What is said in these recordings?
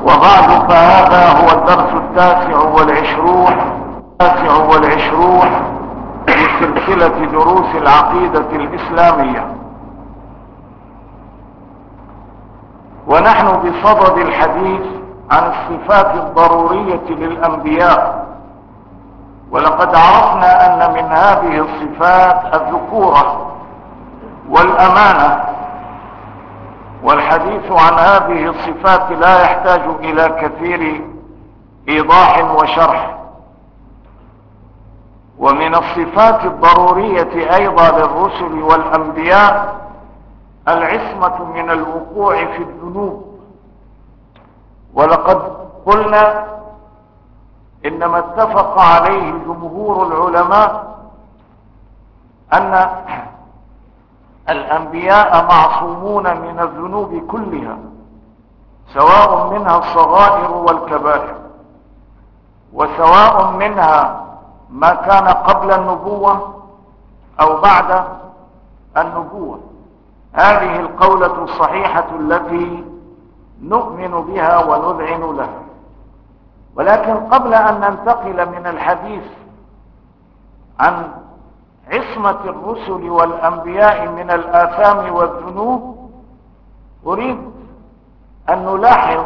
وبعد، فهذا هو الدرس التاسع والعشرون في سلسلة دروس العقيدة الإسلامية، ونحن بصدد الحديث عن الصفات الضرورية للأنبياء. ولقد عرفنا أن من هذه الصفات الذكورة والأمانة، والحديث عن هذه الصفات لا يحتاج إلى كثير إيضاح وشرح. ومن الصفات الضرورية أيضا للرسل والأنبياء العصمة من الوقوع في الذنوب. ولقد قلنا إنما اتفق عليه جمهور العلماء أن الأنبياء معصومون من الذنوب كلها، سواء منها الصغائر والكبائر، وسواء منها ما كان قبل النبوة أو بعد النبوة. هذه القولة الصحيحة التي نؤمن بها ونذعن لها. ولكن قبل أن ننتقل من الحديث عن عصمة الرسل والأنبياء من الآثام والذنوب، أريد أن نلاحظ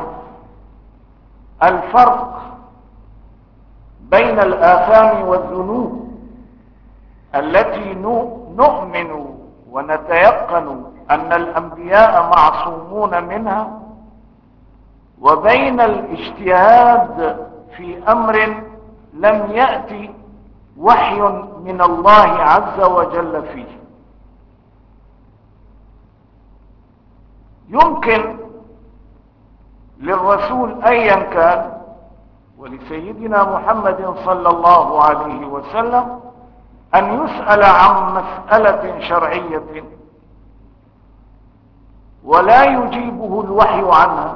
الفرق بين الآثام والذنوب التي نؤمن ونتيقن أن الأنبياء معصومون منها، وبين الاجتهاد في أمر لم يأتي وحي من الله عز وجل فيه. يمكن للرسول أيا كان ولسيدنا محمد صلى الله عليه وسلم أن يسأل عن مسألة شرعية ولا يجيبه الوحي عنها،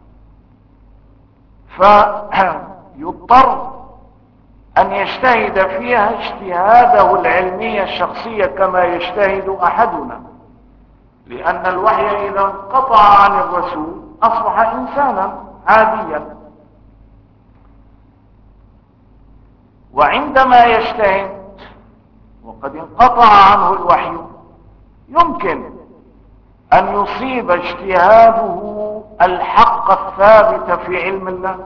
فيضطر أن يجتهد فيها اجتهاده العلمي الشخصي كما يجتهد أحدنا، لأن الوحي إذا انقطع عن الرسول أصبح إنسانا عاديا. وعندما يجتهد وقد انقطع عنه الوحي، يمكن أن يصيب اجتهاده الحق الثابت في علم الله،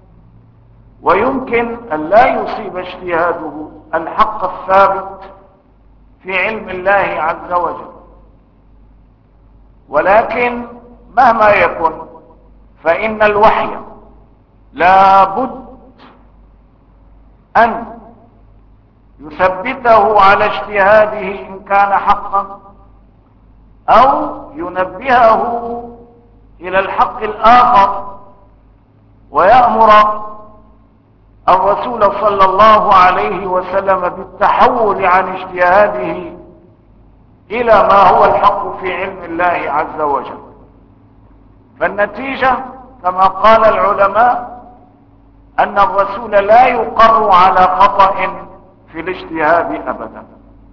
ويمكن أن لا يصيب اجتهاده الحق الثابت في علم الله عز وجل. ولكن مهما يكن فإن الوحي لا بد أن يثبته على اجتهاده إن كان حقا، أو ينبهه إلى الحق الآخر، ويأمر الرسول صلى الله عليه وسلم بالتحول عن اجتهاده إلى ما هو الحق في علم الله عز وجل. فالنتيجة كما قال العلماء أن الرسول لا يقر على خطأ في الاجتهاد أبدا.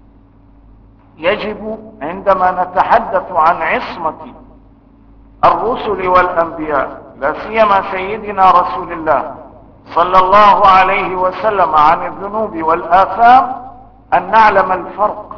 يجب عندما نتحدث عن عصمة الرسل والأنبياء، لا سيما سيدنا رسول الله صلى الله عليه وسلم، عن الذنوب والآثام، أن نعلم الفرق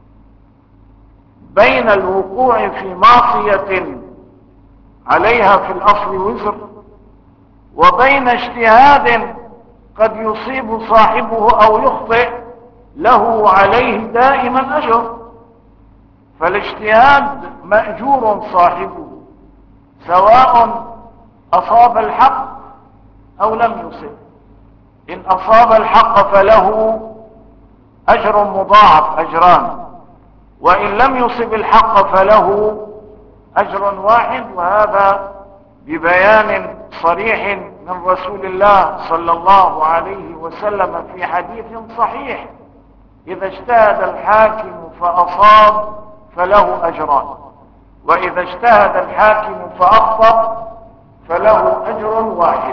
بين الوقوع في معصية عليها في الأصل وزر، وبين اجتهاد قد يصيب صاحبه أو يخطئ له عليه دائما أجر. فالاجتهاد مأجور صاحبه سواء أصاب الحق أو لم يصب. إن أصاب الحق فله أجر مضاعف، أجران، وإن لم يصب الحق فله أجر واحد. وهذا ببيان صريح من رسول الله صلى الله عليه وسلم في حديث صحيح: إذا اجتهد الحاكم فأصاب فله أجران، وإذا اجتهد الحاكم فأخطأ فله أجر واحد.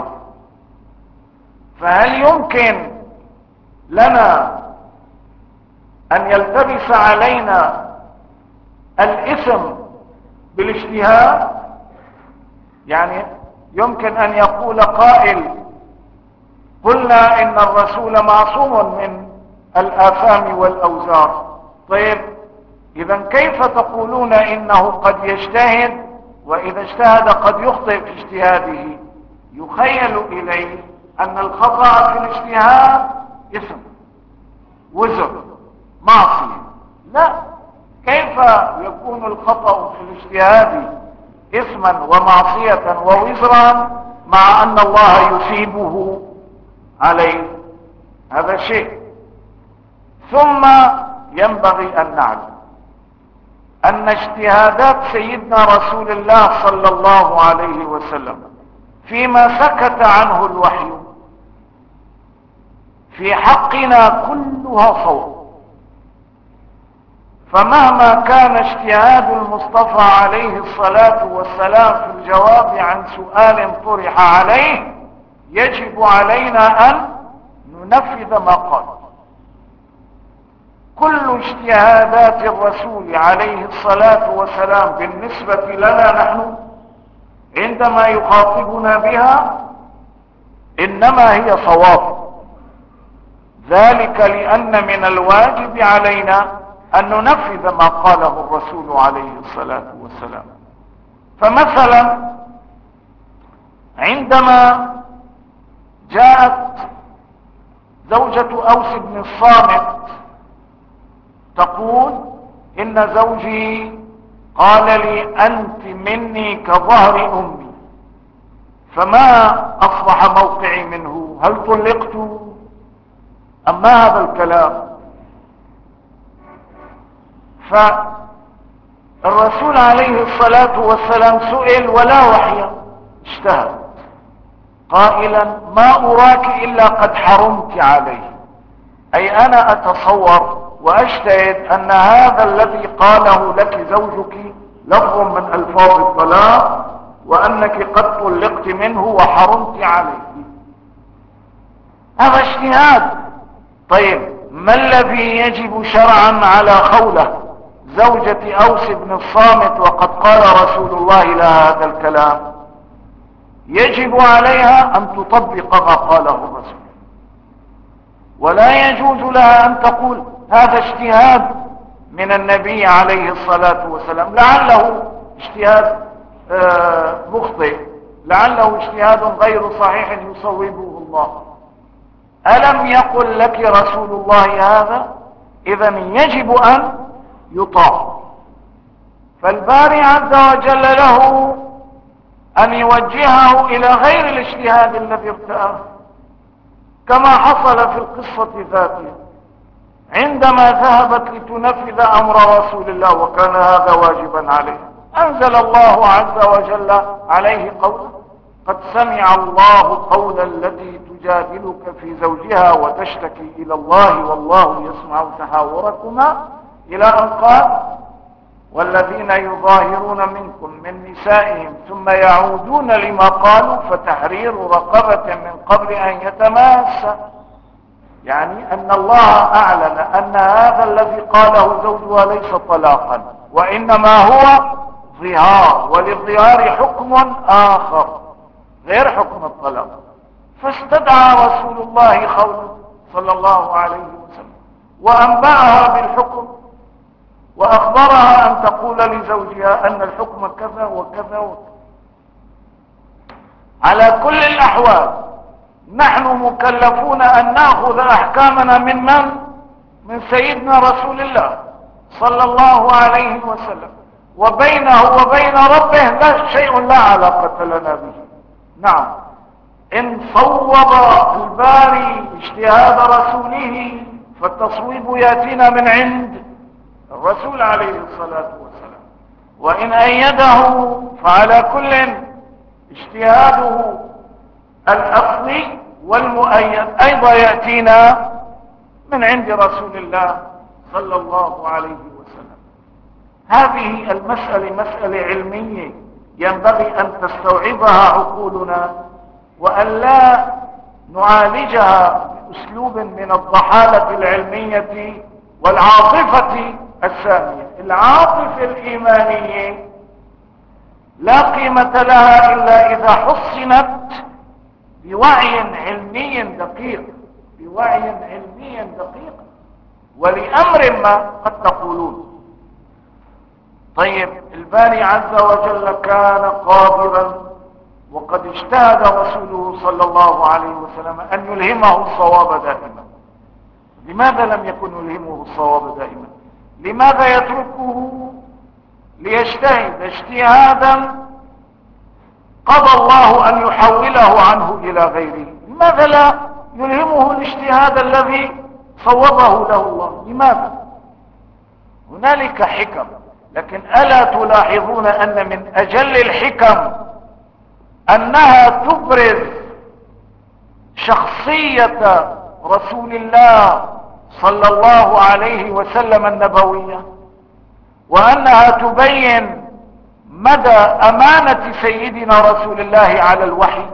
فهل يمكن لنا أن يلتبس علينا الإثم بالاجتهاد؟ يعني يمكن أن يقول قائل: قلنا إن الرسول معصوم من الآثام والأوزار. طيب، إذا كيف تقولون إنه قد يجتهد، وإذا اجتهد قد يخطئ في اجتهاده؟ يخيل إليه أن الخطأ في الاجتهاد إثم، وزر، معصية. لا، كيف يكون الخطأ في الاجتهاد إثما ومعصية ووزرا مع أن الله يثيبه عليه؟ هذا شيء. ثم ينبغي أن نعلم أن اجتهادات سيدنا رسول الله صلى الله عليه وسلم فيما سكت عنه الوحي في حقنا كلها صواب. فمهما كان اجتهاد المصطفى عليه الصلاة والسلام في الجواب عن سؤال طرح عليه، يجب علينا أن ننفذ ما قال. كل اجتهادات الرسول عليه الصلاة والسلام بالنسبة لنا نحن عندما يخاطبنا بها إنما هي صواب. ذلك لأن من الواجب علينا أن ننفذ ما قاله الرسول عليه الصلاة والسلام. فمثلا عندما جاءت زوجة أوس بن الصامت تقول: إن زوجي قال لي أنت مني كظهر أمي، فما أصبح موقعي منه؟ هل طلقت أم ما هذا الكلام؟ فالرسول عليه الصلاة والسلام سئل ولا وحي، اجتهد قائلا: ما أراك إلا قد حرمت عليه. أي أنا أتصور وأجتهد أن هذا الذي قاله لك زوجك لفظ من ألفاظ الطلاق، وأنك قد طلقت منه وحرمت عليه. هذا اجتهاد. طيب، ما الذي يجب شرعا على خولة زوجة أوس بن الصامت وقد قال رسول الله لها هذا الكلام؟ يجب عليها أن تطبق ما قاله الرسول، ولا يجوز لها أن تقول هذا اجتهاد من النبي عليه الصلاة والسلام، لعله اجتهاد مخطئ، لعله اجتهاد غير صحيح يصوبه الله. ألم يقل لك رسول الله هذا؟ إذن يجب أن يطاع. فالباري عز وجل له أن يوجهه إلى غير الاجتهاد الذي ارتأه، كما حصل في القصة ذاتها عندما ذهبت لتنفذ أمر رسول الله وكان هذا واجبا عليه. أنزل الله عز وجل عليه قوله: قد سمع الله قول التي تجادلك في زوجها وتشتكي إلى الله والله يسمع تحاوركما، إلى أن قال: والذين يظاهرون منكم من نسائهم ثم يعودون لما قالوا فتحرير رقبة من قبل أن يتماسا. يعني أن الله أعلن أن هذا الذي قاله زوجها ليس طلاقا، وإنما هو ظهار، وللظهار حكم آخر غير حكم الطلاق. فاستدعى رسول الله خوله صلى الله عليه وسلم وأنبأها بالحكم، وأخبرها أن تقول لزوجها أن الحكم كذا وكذا وكذا. على كل الأحوال نحن مكلفون أن نأخذ أحكامنا من سيدنا رسول الله صلى الله عليه وسلم، وبينه وبين ربه لا شيء لا علاقة لنا به. نعم، إن صوب الباري اجتهاد رسوله فالتصويب يأتينا من عند الرسول عليه الصلاة والسلام، وإن أيده فعلى كل اجتهاده الأصلي والمؤيد أيضا يأتينا من عند رسول الله صلى الله عليه وسلم. هذه المسألة مسألة علمية ينبغي أن تستوعبها عقولنا، وأن لا نعالجها بأسلوب من الضحالة العلمية والعاطفة السامية. العاطفة الإيمانية لا قيمة لها إلا إذا حصنت بوعي علمي دقيق، بوعي علمي دقيق. ولأمر ما قد تقولون طيب الباري عز وجل كان قادرا وقد اجتهد رسوله صلى الله عليه وسلم أن يلهمه الصواب دائما، لماذا لم يكن يلهمه الصواب دائما؟ لماذا يتركه ليجتهد اجتهادا قضى الله أن يحوله عنه إلى غيره؟ لماذا لا يلهمه الاجتهاد الذي صوبه له الله؟ لماذا؟ هنالك حكم، لكن ألا تلاحظون أن من أجل الحكم أنها تبرز شخصية رسول الله صلى الله عليه وسلم النبوية، وأنها تبين مدى أمانة سيدنا رسول الله على الوحي.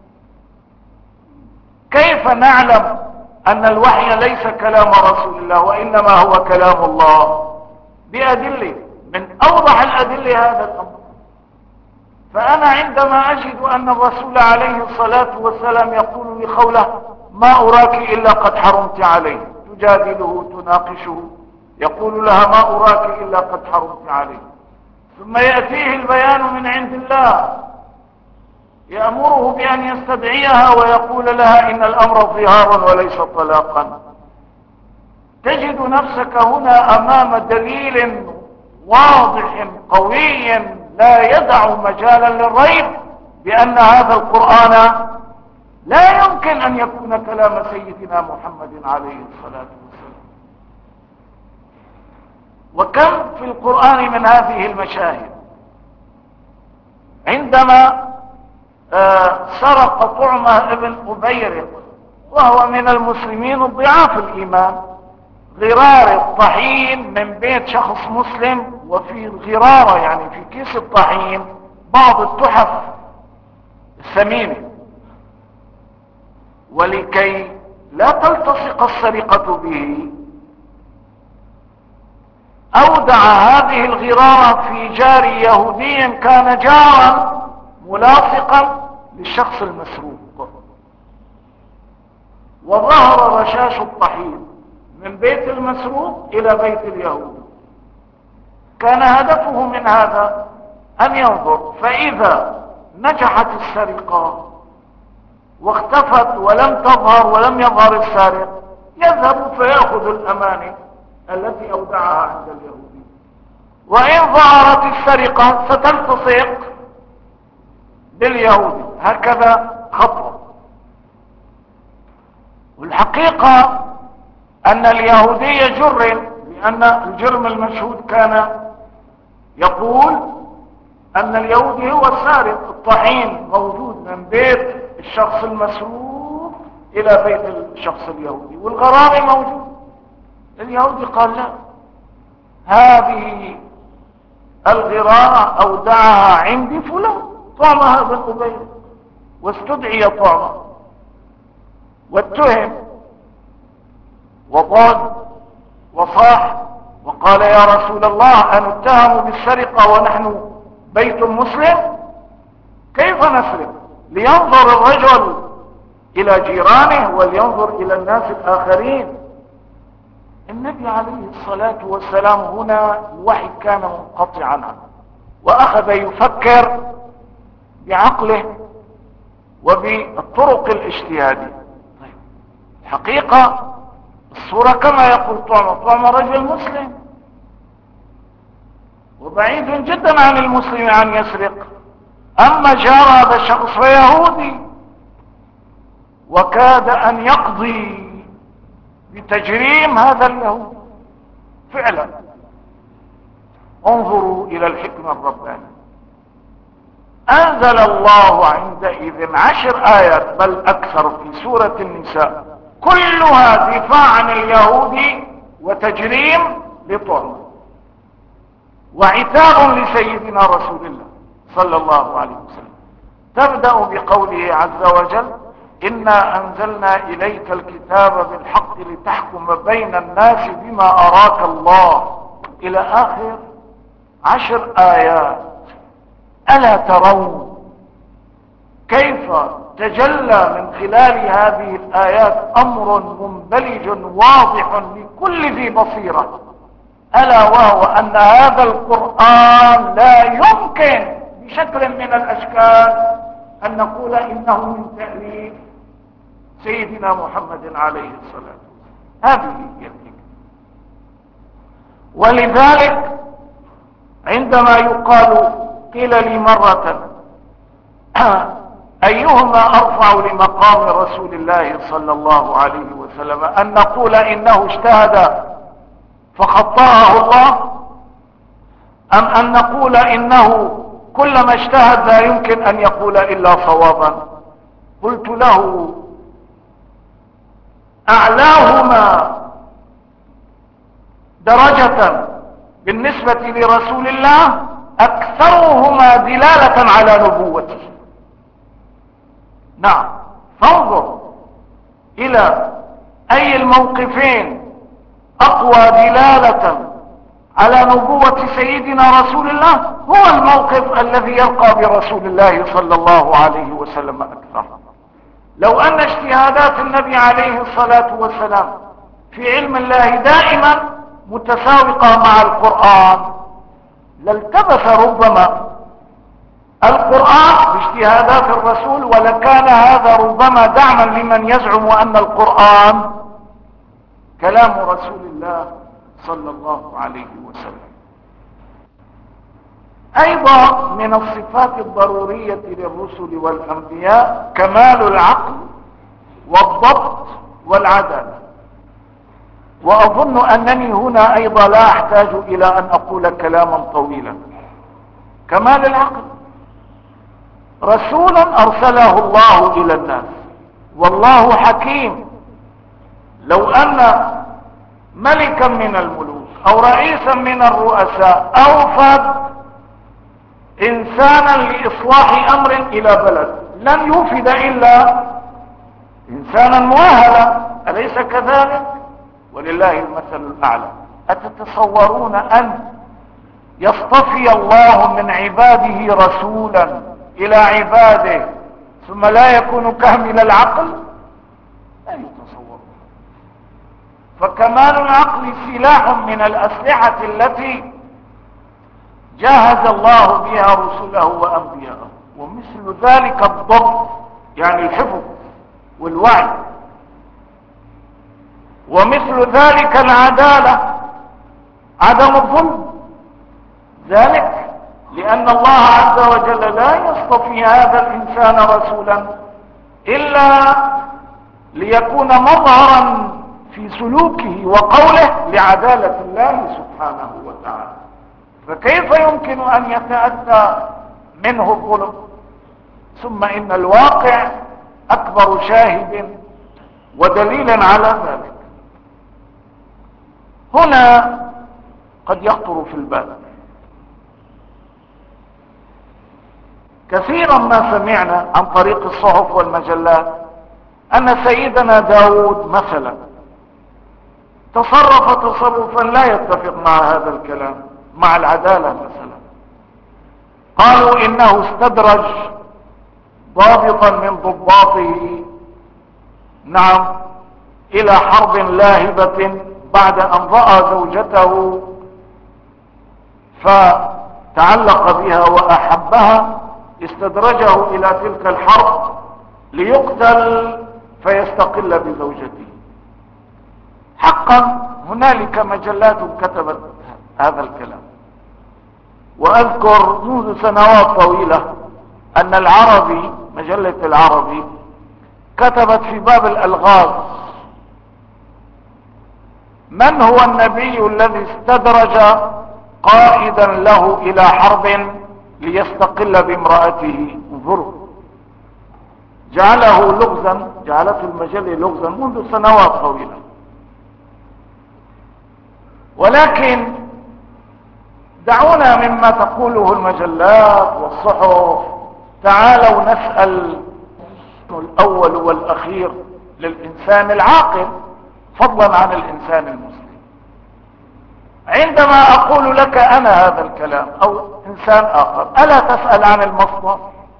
كيف نعلم أن الوحي ليس كلام رسول الله وإنما هو كلام الله؟ بأدلة، من أوضح الأدلة هذا الأمر. فأنا عندما أجد أن الرسول عليه الصلاة والسلام يقول لخولة ما أراك إلا قد حرمت عليه، تجادله تناقشه، يقول لها ما أراك إلا قد حرمت عليه، ثم يأتيه البيان من عند الله يأمره بأن يستدعيها ويقول لها إن الأمر ظهار وليس طلاقا. تجد نفسك هنا أمام دليل واضح قوي لا يدع مجالا للريب بأن هذا القرآن لا يمكن أن يكون كلام سيدنا محمد عليه الصلاة والسلام. وكم في القرآن من هذه المشاهد. عندما سرق طعمة ابن أبيرق وهو من المسلمين الضعاف الإيمان غرار الطحين من بيت شخص مسلم، وفي الغرارة يعني في كيس الطحين بعض التحف الثمينة، ولكي لا تلتصق السرقة به أودع هذه الغرارة في جار يهودي كان جارا ملاصقا للشخص المسروق، وظهر رشاش الطحين من بيت المسروق إلى بيت اليهود. كان هدفه من هذا أن ينظر، فإذا نجحت السرقة واختفت ولم تظهر ولم يظهر السارق يذهب فيأخذ الأمانة التي أودعها عند اليهودي، وإن ظهرت السرقة ستلتصق باليهودي. هكذا خطوة. والحقيقة أن اليهودي جرم، لأن الجرم المشهود كان يقول أن اليهودي هو السارق. الطحين موجود من بيت الشخص المسروق إلى بيت الشخص اليهودي، والغرامي موجود. اليهودي قال لا، هذه الغرارة أودعها عندي فلان طعمها ابن أبي، واستدعي طعمه واتهم وضاد وصاح وقال يا رسول الله أنتهم بالسرقة ونحن بيت مسلم؟ كيف نسرق؟ لينظر الرجل إلى جيرانه ولينظر إلى الناس الآخرين. النبي عليه الصلاة والسلام هنا الوحي كان منقطعا عنه، وأخذ يفكر بعقله وبالطرق الاجتهادية. طيب الحقيقة الصورة كما يقول طعم رجل مسلم، وبعيد جدا عن المسلم أن يسرق. أما جار هذا الشخص فيهودي، وكاد أن يقضي بتجريم هذا اليهود فعلا. انظروا إلى الحكمة الربانية. أنزل الله عندئذ 10 آيات بل أكثر في سورة النساء، كلها دفاع عن اليهود وتجريم لطعمه وعتاب لسيدنا رسول الله صلى الله عليه وسلم. تبدأ بقوله عز وجل إنا أنزلنا إليك الكتاب بالحق لتحكم بين الناس بما أراك الله، إلى آخر 10 آيات. ألا ترون كيف تجلى من خلال هذه الآيات أمر منبلج واضح لكل ذي بصيرة، ألا وهو أن هذا القرآن لا يمكن بشكل من الأشكال أن نقول إنه من تأليف سيدنا محمد عليه الصلاة والسلام. هذه هي الفكرة. ولذلك عندما قيل لي مرة أيهما أرفع لمقام رسول الله صلى الله عليه وسلم، أن نقول إنه اجتهد فخطأه الله، أم أن نقول إنه كلما اجتهد لا يمكن أن يقول إلا صوابا؟ قلت له أعلاهما درجة بالنسبة لرسول الله أكثرهما دلالة على نبوته. نعم، فانظر إلى أي الموقفين أقوى دلالة على نبوة سيدنا رسول الله، هو الموقف الذي يلقى برسول الله صلى الله عليه وسلم أكثر. لو أن اجتهادات النبي عليه الصلاة والسلام في علم الله دائما متساوقة مع القرآن لالتبس ربما القرآن باجتهادات الرسول، ولكان هذا ربما دعما لمن يزعم أن القرآن كلام رسول الله صلى الله عليه وسلم. أيضا من الصفات الضرورية للرسل والأنبياء كمال العقل والضبط والعدالة. وأظن أنني هنا أيضا لا أحتاج إلى أن أقول كلاما طويلا. كمال العقل، رسولا أرسله الله إلى الناس والله حكيم. لو أن ملكا من الملوك أو رئيسا من الرؤساء أوفد إنسانا لإصلاح أمر إلى بلد لن يوفد إلا إنسانا مؤهلا، أليس كذلك؟ ولله المثل الأعلى. أتتصورون أن يصطفي الله من عباده رسولا إلى عباده ثم لا يكون كامل العقل؟ لا يتصور. فكمال العقل سلاح من الأسلحة التي جاهز الله بها رسله وأنبياءه. ومثل ذلك الضبط، يعني الحفظ والوعي. ومثل ذلك العدالة، عدم الظلم. ذلك لأن الله عز وجل لا يصطفي هذا الإنسان رسولا إلا ليكون مظهرا في سلوكه وقوله لعدالة الله سبحانه وتعالى. فكيف يمكن أن يتأتى منه الظلم؟ ثم إن الواقع أكبر شاهد ودليل على ذلك. هنا قد يخطر في البال كثيرا ما سمعنا عن طريق الصحف والمجلات أن سيدنا داود مثلا تصرف تصرفا لا يتفق مع هذا الكلام، مع العدالة مثلا. قالوا إنه استدرج ضابطا من ضباطه، نعم، إلى حرب لاهبة بعد أن رأى زوجته فتعلق بها وأحبها، استدرجه إلى تلك الحرب ليقتل فيستقل بزوجته. حقا هنالك مجلات كتبت هذا الكلام. وأذكر منذ سنوات طويلة أن العربي، مجلة العربي، كتبت في باب الألغاز: من هو النبي الذي استدرج قائدا له إلى حرب ليستقل بامرأته؟ انظروا، جعله لغزا، جعلته المجلة لغزا منذ سنوات طويلة. ولكن دعونا مما تقوله المجلات والصحف، تعالوا نسأل الأول والأخير للإنسان العاقل فضلا عن الإنسان المسلم. عندما اقول لك انا هذا الكلام او انسان اخر، الا تسأل عن المصدر؟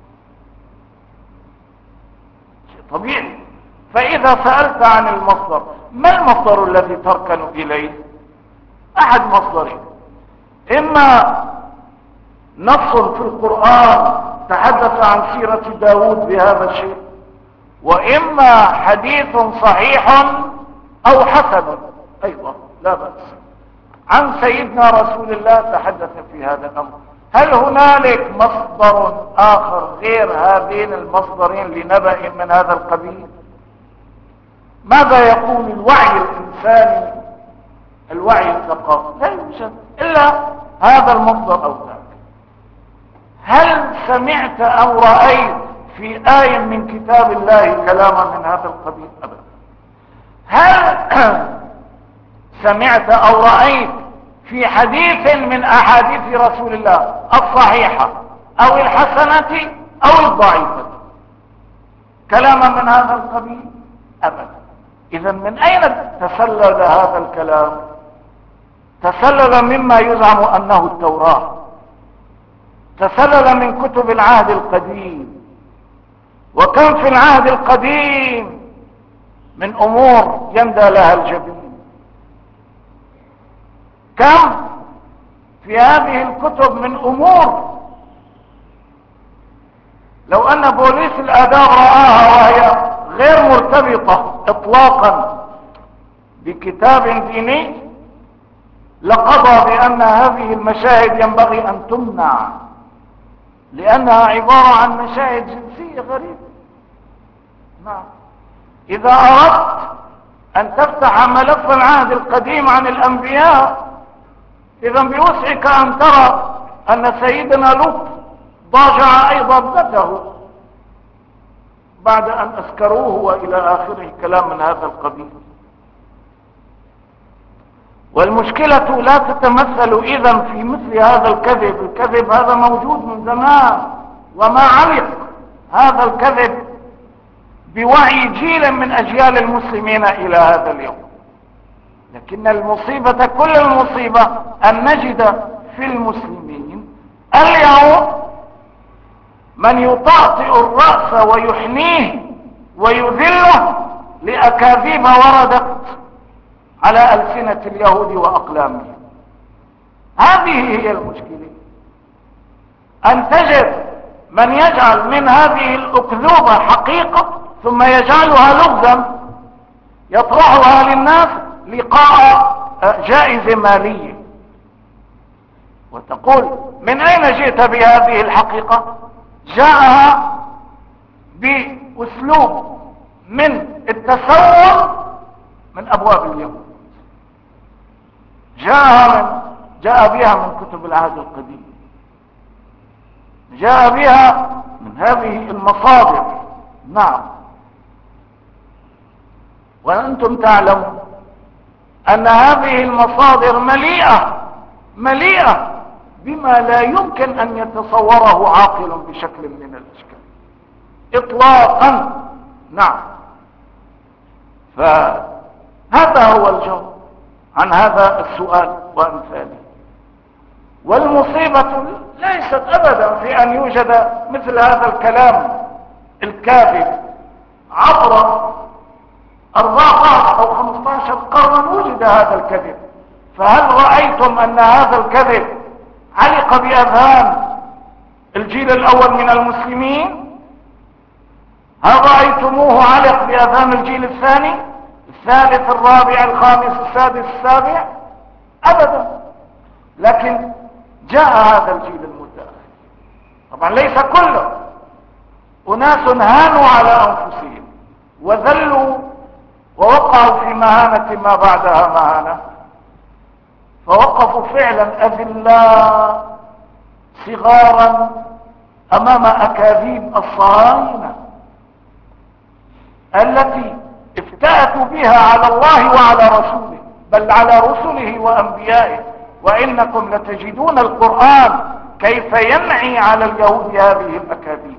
شيء طبيعي. فاذا سألت عن المصدر، ما المصدر الذي تركن اليه؟ احد مصدرين: اما نص في القرآن تحدث عن سيرة داود بهذا الشيء، واما حديث صحيح او حسن ايضا لا بأس عن سيدنا رسول الله تحدث في هذا الامر. هل هنالك مصدر اخر غير هذين المصدرين لنبأ من هذا القبيل؟ ماذا يقول الوعي الانساني، الوعي الثقافي؟ لا يوجد الا هذا المصدر او ذاك. هل سمعت او رأيت في آية من كتاب الله كلاما من هذا القبيل؟ ابدا. هل سمعت او رأيت في حديث من احاديث رسول الله الصحيحة او الحسنة او الضعيفة كلاما من هذا القبيل؟ ابدا. اذا من اين تسلل هذا الكلام؟ تسلل مما يزعم انه التوراة، تسلل من كتب العهد القديم. وكم في العهد القديم من امور يندى لها الجبين، كم في هذه الكتب من امور لو ان بوليس الاداب رآها وهي غير مرتبطة اطلاقا بكتاب ديني لقضى بان هذه المشاهد ينبغي ان تمنع، لانها عبارة عن مشاهد جنسية غريبة. نعم. اذا اردت ان تفتح ملف العهد القديم عن الانبياء، اذا بوسعك ان ترى ان سيدنا لوط ضاجع ايضا ابنته بعد ان اسكروه والى اخره كلام من هذا القبيل. والمشكلة لا تتمثل اذا في مثل هذا الكذب. الكذب هذا موجود من زمان، وما علق هذا الكذب بوعي جيل من اجيال المسلمين الى هذا اليوم. لكن المصيبة، كل المصيبة، ان نجد في المسلمين اليوم من يطأطئ الرأس ويحنيه ويذله لأكاذيب وردت على ألسنة اليهود وأقلامهم. هذه هي المشكلة، أن تجد من يجعل من هذه الأكذوبة حقيقة ثم يجعلها لغزا يطرحها للناس لقاء جائزة مالية، وتقول من أين جئت بهذه الحقيقة؟ جاءها بأسلوب من التسول من أبواب اليهود، جاء بها من كتب العهد القديم، جاء بها من هذه المصادر. نعم. وأنتم تعلمون أن هذه المصادر مليئة بما لا يمكن أن يتصوره عاقل بشكل من الأشكال إطلاقا. نعم. فهذا هو الجواب عن هذا السؤال وأمثاله. والمصيبة ليست أبدا في أن يوجد مثل هذا الكلام الكاذب عبر 14 أو 15 قرنا وجد هذا الكذب. فهل رأيتم أن هذا الكذب علق بأذهان الجيل الأول من المسلمين؟ هل رأيتموه علق بأذهان الجيل الثاني، الثالث، الرابع، الخامس، السادس، السابع؟ أبدا. لكن جاء هذا الجيل المتأخر، طبعا ليس كله، أناس هانوا على أنفسهم وذلوا ووقعوا في مهانة ما بعدها مهانة، فوقفوا فعلا أذلاء صغارا أمام أكاذيب الصهاينة التي افتأتوا بها على الله وعلى رسوله، بل على رسله وأنبيائه. وإنكم لتجدون القرآن كيف ينعي على اليهود هذه الأكاذيب.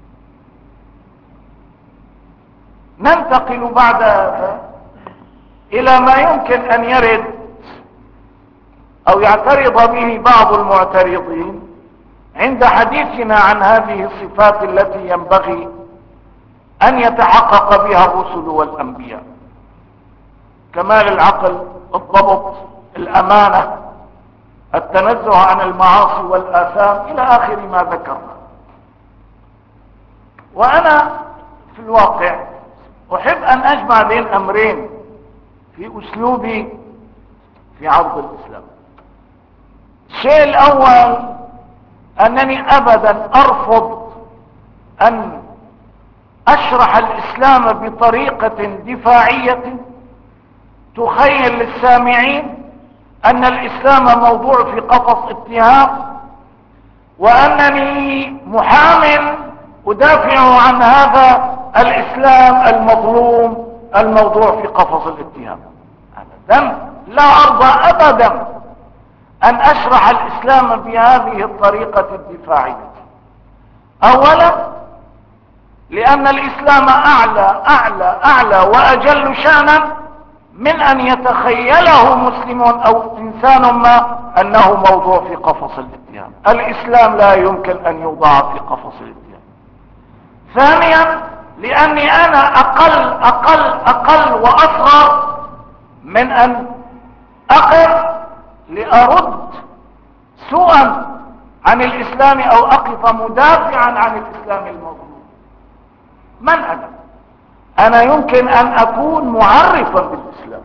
ننتقل بعد هذا إلى ما يمكن أن يرد أو يعترض به بعض المعترضين عند حديثنا عن هذه الصفات التي ينبغي أن يتحقق بها الرسل والأنبياء: كمال العقل، الضبط، الأمانة، التنزه عن المعاصي والآثام، إلى آخر ما ذكرنا. وأنا في الواقع أحب أن أجمع بين أمرين في أسلوبي في عرض الإسلام. الشيء الأول أنني أبدا أرفض أن أشرح الإسلام بطريقة دفاعية تخيل للسامعين أن الإسلام موضوع في قفص اتهام، وأنني محام أدافع عن هذا الإسلام المظلوم الموضوع في قفص الاتهام. أبدا لا أرضى أبدا أن أشرح الإسلام بهذه الطريقة الدفاعية. أولا لأن الإسلام أعلى أعلى أعلى وأجل شأنا من أن يتخيله مسلم أو إنسان ما أنه موضوع في قفص الاتهام. الإسلام لا يمكن أن يوضع في قفص الاتهام. ثانيا لأني أنا أقل وأصغر من أن أقف لأرد سوءا عن الإسلام أو أقف مدافعا عن الإسلام المظلوم. من أنا يمكن أن أكون معرفا بالإسلام،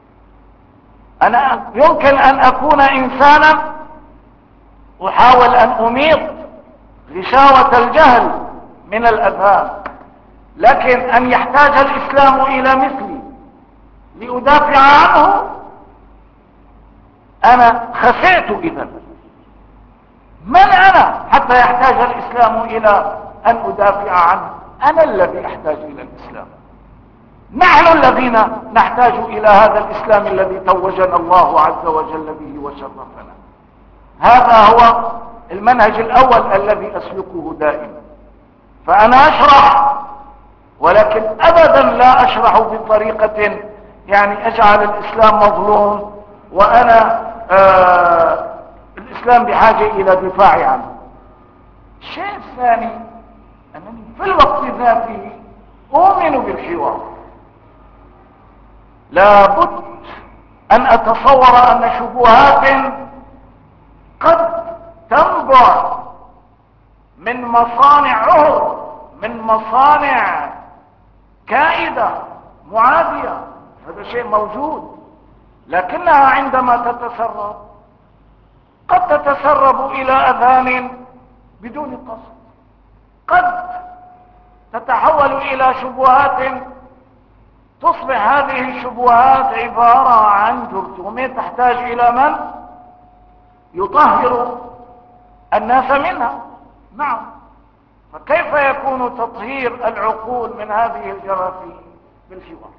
أنا يمكن أن أكون إنسانا أحاول أن أميط غشاوة الجهل من الأذهان، لكن أن يحتاج الإسلام إلى مثلي لأدافع عنه، أنا خسئت إذا. من أنا حتى يحتاج الإسلام إلى أن أدافع عنه؟ أنا الذي أحتاج إلى الإسلام. نحن الذين نحتاج إلى هذا الإسلام الذي توجنا الله عز وجل به وشرفنا. هذا هو المنهج الأول الذي أسلكه دائما. فأنا أشرح، ولكن أبدا لا أشرح بطريقة يعني أجعل الإسلام مظلوم وأنا الإسلام بحاجة إلى دفاع عنه. الشيء الثاني أنني في الوقت ذاته أؤمن بالحوار. لابد أن أتصور أن شبهات قد تنبع من مصانع عهر، من مصانع كائدة معادية، هذا شيء موجود، لكنها عندما تتسرب قد تتسرب إلى أذهان بدون قصد، قد تتحول إلى شبهات تصبح هذه الشبهات عبارة عن جرثومة تحتاج إلى من يطهر الناس منها. نعم، فكيف يكون تطهير العقول من هذه الجراثيم؟ بالحوار،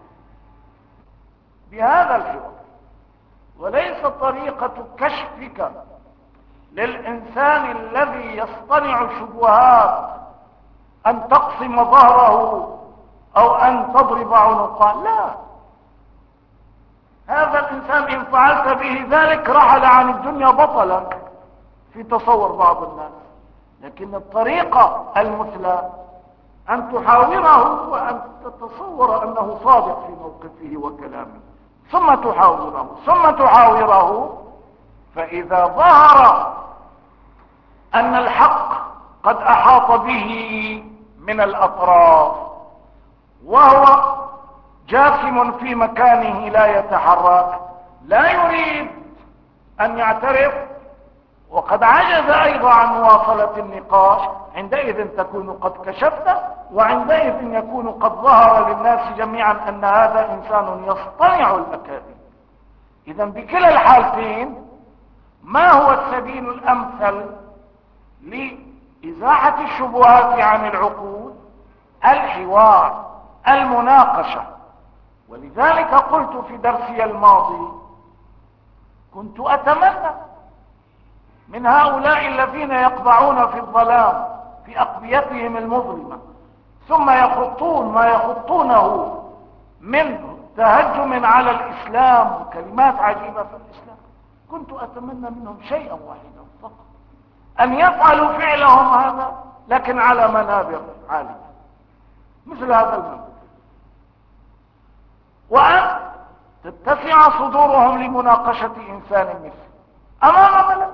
بهذا الحوار، وليس طريقة كشفك للإنسان الذي يصطنع شبهات أن تقسم ظهره أو أن تضرب عنقه. لا، هذا الإنسان إن فعلت به ذلك رحل عن الدنيا بطلا في تصور بعض الناس. لكن الطريقة المثلى أن تحاوره وأن تتصور أنه صادق في موقفه وكلامه، ثم تحاوره فإذا ظهر أن الحق قد أحاط به من الأطراف وهو جاثم في مكانه لا يتحرك، لا يريد أن يعترف، وقد عجز أيضا عن مواصلة النقاش، عندئذ تكون قد كشفت، وعندئذ يكون قد ظهر للناس جميعا أن هذا إنسان يصطنع الأكاذيب. إذا بكلا الحالتين ما هو السبيل الأمثل لإزاحة الشبهات عن العقول؟ الحوار، المناقشة. ولذلك قلت في درسي الماضي كنت أتمنى من هؤلاء الذين يقبعون في الظلام في أقبيتهم المظلمة ثم يخطون ما يخطونه من وتهجم على الإسلام وكلمات عجيبة في الإسلام، كنت أتمنى منهم شيئا واحدا فقط، أن يفعلوا فعلهم هذا لكن على منابر عالية مثل هذا المنبر، وأن تتسع صدورهم لمناقشة إنسان مثل أمام ملك.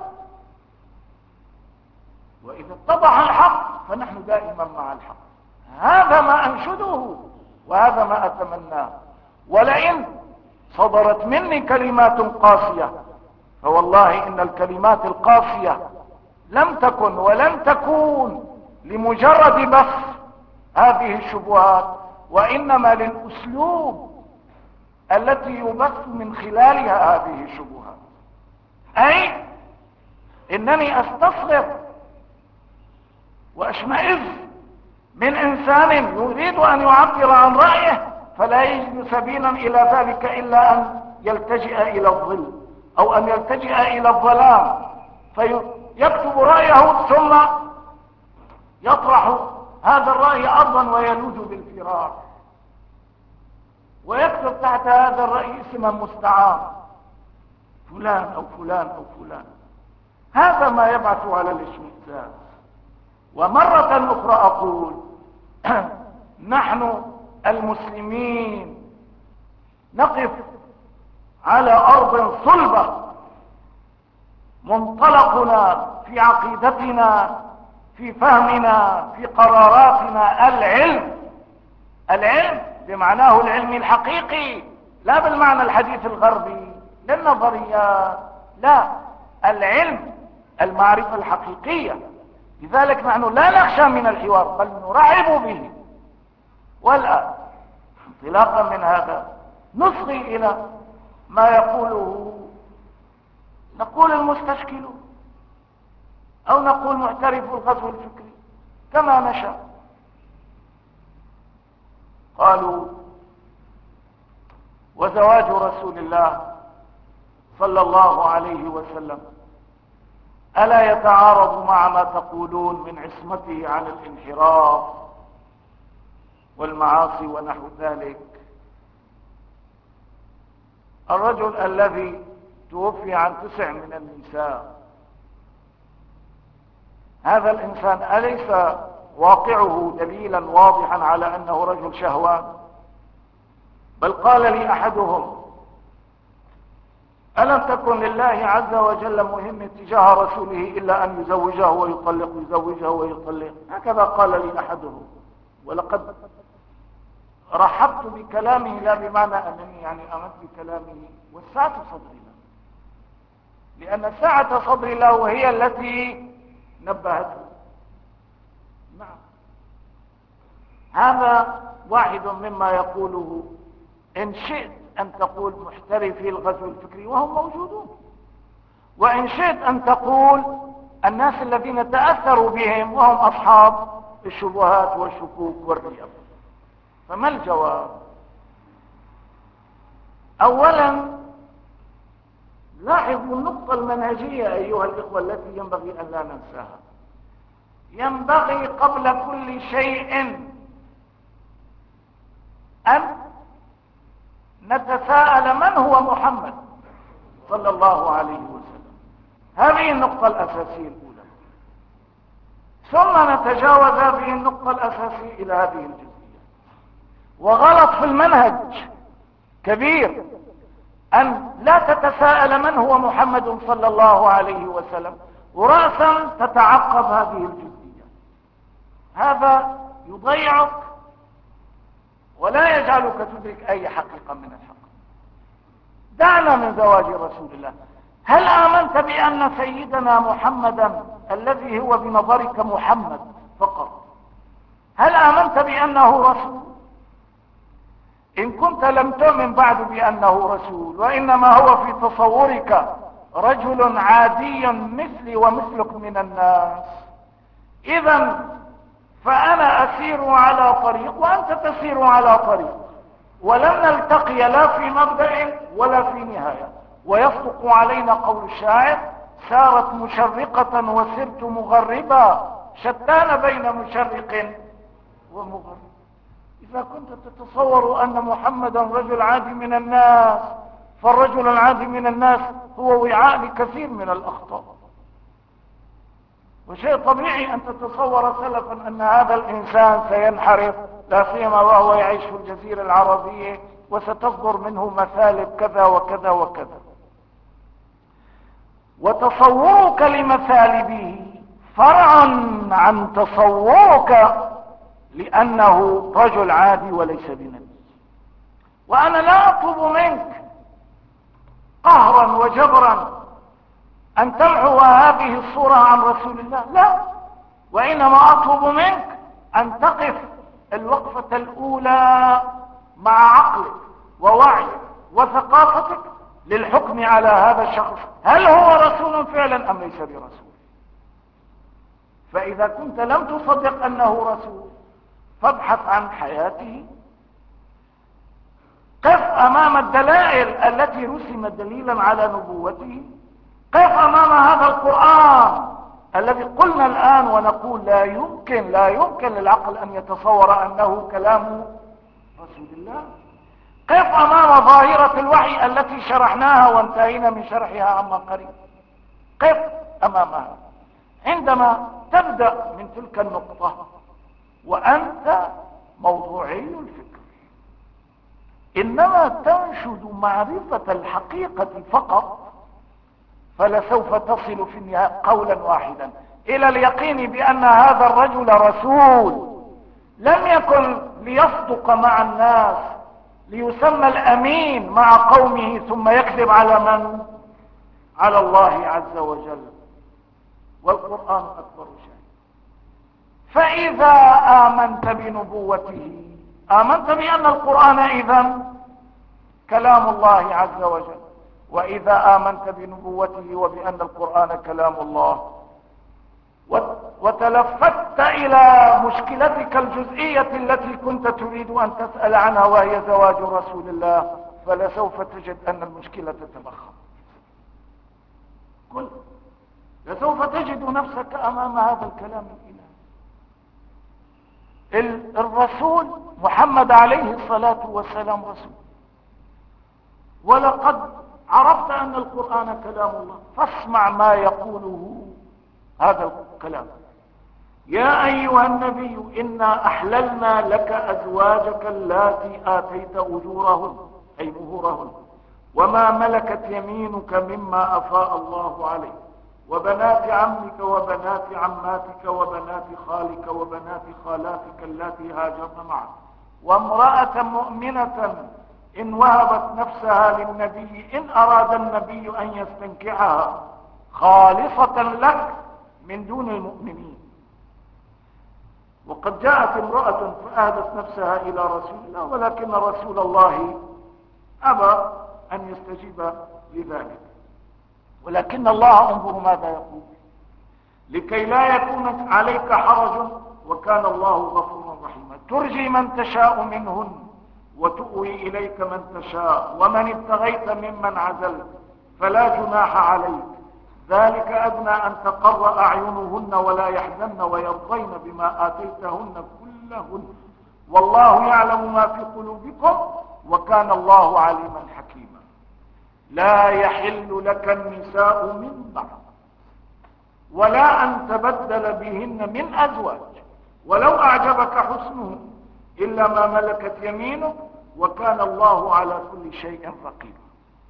وإذا اتضح الحق فنحن دائما مع الحق. هذا ما أنشده وهذا ما أتمناه. ولئن صدرت مني كلمات قاسية فوالله إن الكلمات القاسية لم تكن ولن تكون لمجرد بث هذه الشبهات، وإنما للأسلوب التي يبث من خلالها هذه الشبهات. أي إنني أستصغر وأشمئز من إنسان يريد أن يعبر عن رأيه فلا يجد سبيلا إلى ذلك إلا أن يلتجئ إلى الظل أو أن يلتجئ إلى الظلام، فيكتب رأيه ثم يطرح هذا الرأي أرضا ويلوذ بالفرار، ويكتب تحت هذا الرأي اسما مستعار، فلان أو فلان أو فلان. هذا ما يبعث على الاشمئزاز. ومرة أخرى أقول نحن المسلمين نقف على أرض صلبة، منطلقنا في عقيدتنا في فهمنا في قراراتنا العلم بمعناه العلمي الحقيقي، لا بالمعنى الحديث الغربي للنظريات، لا، العلم المعرفة الحقيقية. لذلك نحن لا نخشى من الحوار بل نرحب به. والآن انطلاقا من هذا نصغي إلى ما يقوله نقول المستشكلون أو نقول محترف الغزو الفكري كما نشاء. قالوا وزواج رسول الله صلى الله عليه وسلم ألا يتعارض مع ما تقولون من عصمته عن الانحراف والمعاصي ونحو ذلك؟ الرجل الذي توفي عن 9 من النساء، هذا الإنسان أليس واقعه دليلا واضحا على أنه رجل شهوان؟ بل قال لي أحدهم ألم تكن لله عز وجل مهم تجاه رسوله إلا أن يزوجه ويطلق يزوجه ويطلق؟ هكذا قال لي أحدهم، ولقد رحبت بكلامه لا بمعنى أنني يعني أمت بكلامه وسعت صدري له، لأن سعة صدري له هي التي نبهته. نعم، هذا واحد مما يقوله إن شئت أن تقول محترفي الغزو الفكري وهم موجودون، وإن شئت أن تقول الناس الذين تأثروا بهم وهم أصحاب الشبهات والشكوك والريب. فما الجواب؟ أولا لاحظوا النقطة المنهجية أيها الإخوة التي ينبغي أن لا ننساها. ينبغي قبل كل شيء أن نتساءل من هو محمد صلى الله عليه وسلم. هذه النقطة الأساسية الأولى، ثم نتجاوز هذه النقطة الأساسية إلى هذه الجزئية. وغلط في المنهج كبير أن لا تتساءل من هو محمد صلى الله عليه وسلم ورأسا تتعقب هذه الجزئية. هذا يضيعك ولا يجعلك تدرك أي حقيقة من الحق. دعنا من زواج رسول الله. هل آمنت بأن سيدنا محمدا الذي هو بنظرك محمد فقط، هل آمنت بأنه رسول؟ إن كنت لم تؤمن بعد بأنه رسول، وإنما هو في تصورك رجل عادي مثلي ومثلك من الناس، إذن فأنا أسير على طريق وأنت تسير على طريق، ولن نلتقي لا في مبدأ ولا في نهاية. ويصدق علينا قول الشاعر سارت مشرقة وسرت مغربا، شتان بين مشرق ومغرب. إذا كنت تتصور أن محمدا رجل عادي من الناس، فالرجل العادي من الناس هو وعاء لكثير من الأخطاء. وشيء طبيعي أن تتصور سلفا أن هذا الإنسان سينحرف، لا سيما وهو يعيش في الجزيرة العربية، وستصدر منه مثالب كذا وكذا وكذا. وتصورك لمثالبه فرع عن تصورك لأنه رجل عادي وليس بنبي. وأنا لا أطلب منك قهرا وجبرا أن تمحو هذه الصورة عن رسول الله، لا، وإنما أطلب منك أن تقف الوقفة الأولى مع عقلك ووعيك وثقافتك للحكم على هذا الشخص، هل هو رسول فعلا أم ليس برسول. فإذا كنت لم تصدق أنه رسول فابحث عن حياته، قف أمام الدلائل التي رسمت دليلا على نبوته، قف أمام هذا القرآن الذي قلنا الآن ونقول لا يمكن للعقل أن يتصور أنه كلام رسول الله. قف أمام ظاهرة الوحي التي شرحناها وانتهينا من شرحها عما قريب، قف أمامها. عندما تبدأ من تلك النقطة وأنت موضوعي الفكر، إنما تنشد معرفة الحقيقة فقط، فلسوف تصل في النهاية قولا واحدا إلى اليقين بأن هذا الرجل رسول لم يكن ليصدق مع الناس ليسمى الأمين مع قومه ثم يكذب على من؟ على الله عز وجل. والقرآن أكبر شيء. فإذا آمنت بنبوته آمنت بأن القرآن إذن كلام الله عز وجل. وإذا آمنت بنبوته وبأن القرآن كلام الله وتلفت إلى مشكلتك الجزئية التي كنت تريد أن تسأل عنها وهي زواج رسول الله، فلسوف تجد أن المشكلة تتبخر. لسوف تجد نفسك أمام هذا الكلام الإلهي. الرسول محمد عليه الصلاة والسلام رسول، ولقد عرفت أن القرآن كلام الله، فاسمع ما يقوله هذا الكلام. يا أيها النبي إنا أحللنا لك أزواجك اللاتي آتيت أجورهن أي مهورهن وما ملكت يمينك مما أفاء الله عليك وبنات عمك وبنات عماتك وبنات خالك وبنات خالاتك اللاتي هاجرن معك وامرأة مؤمنة إن وهبت نفسها للنبي إن أراد النبي أن يستنكحها خالصة لك من دون المؤمنين. وقد جاءت امرأة فأهدت نفسها إلى رسول الله، ولكن رسول الله أبى أن يستجيب لذلك. ولكن الله انظر ماذا يقول: لكي لا يكون عليك حرج وكان الله غفورا رحيما ترجي من تشاء منهن وتؤوي إليك من تشاء ومن ابتغيت ممن عزلت فلا جناح عليك ذلك أدنى أن تقر أعينهن ولا يحزن ويرضين بما آتيتهن كلهن والله يعلم ما في قلوبكم وكان الله عليما حكيما. لا يحل لك النساء من بعد ولا أن تبدل بهن من أزواج ولو أعجبك حسنهن إلا ما ملكت يمينك وكان الله على كل شيء رقيبا.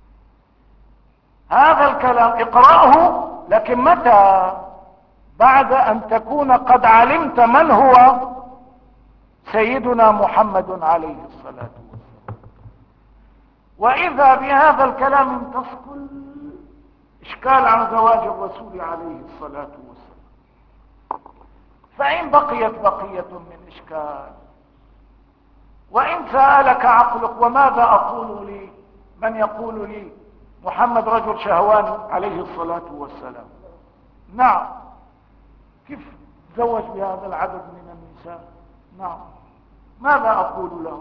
هذا الكلام اقرأه، لكن متى؟ بعد أن تكون قد علمت من هو سيدنا محمد عليه الصلاة والسلام. وإذا بهذا الكلام تسكل إشكال عن زواج الرسول عليه الصلاة والسلام. فإن بقيت بقية من إشكال، وإن سألك عقلك وماذا أقول لي من يقول لي محمد رجل شهواني عليه الصلاة والسلام، نعم، كيف تزوج بهذا العدد من النساء؟ نعم، ماذا أقول له؟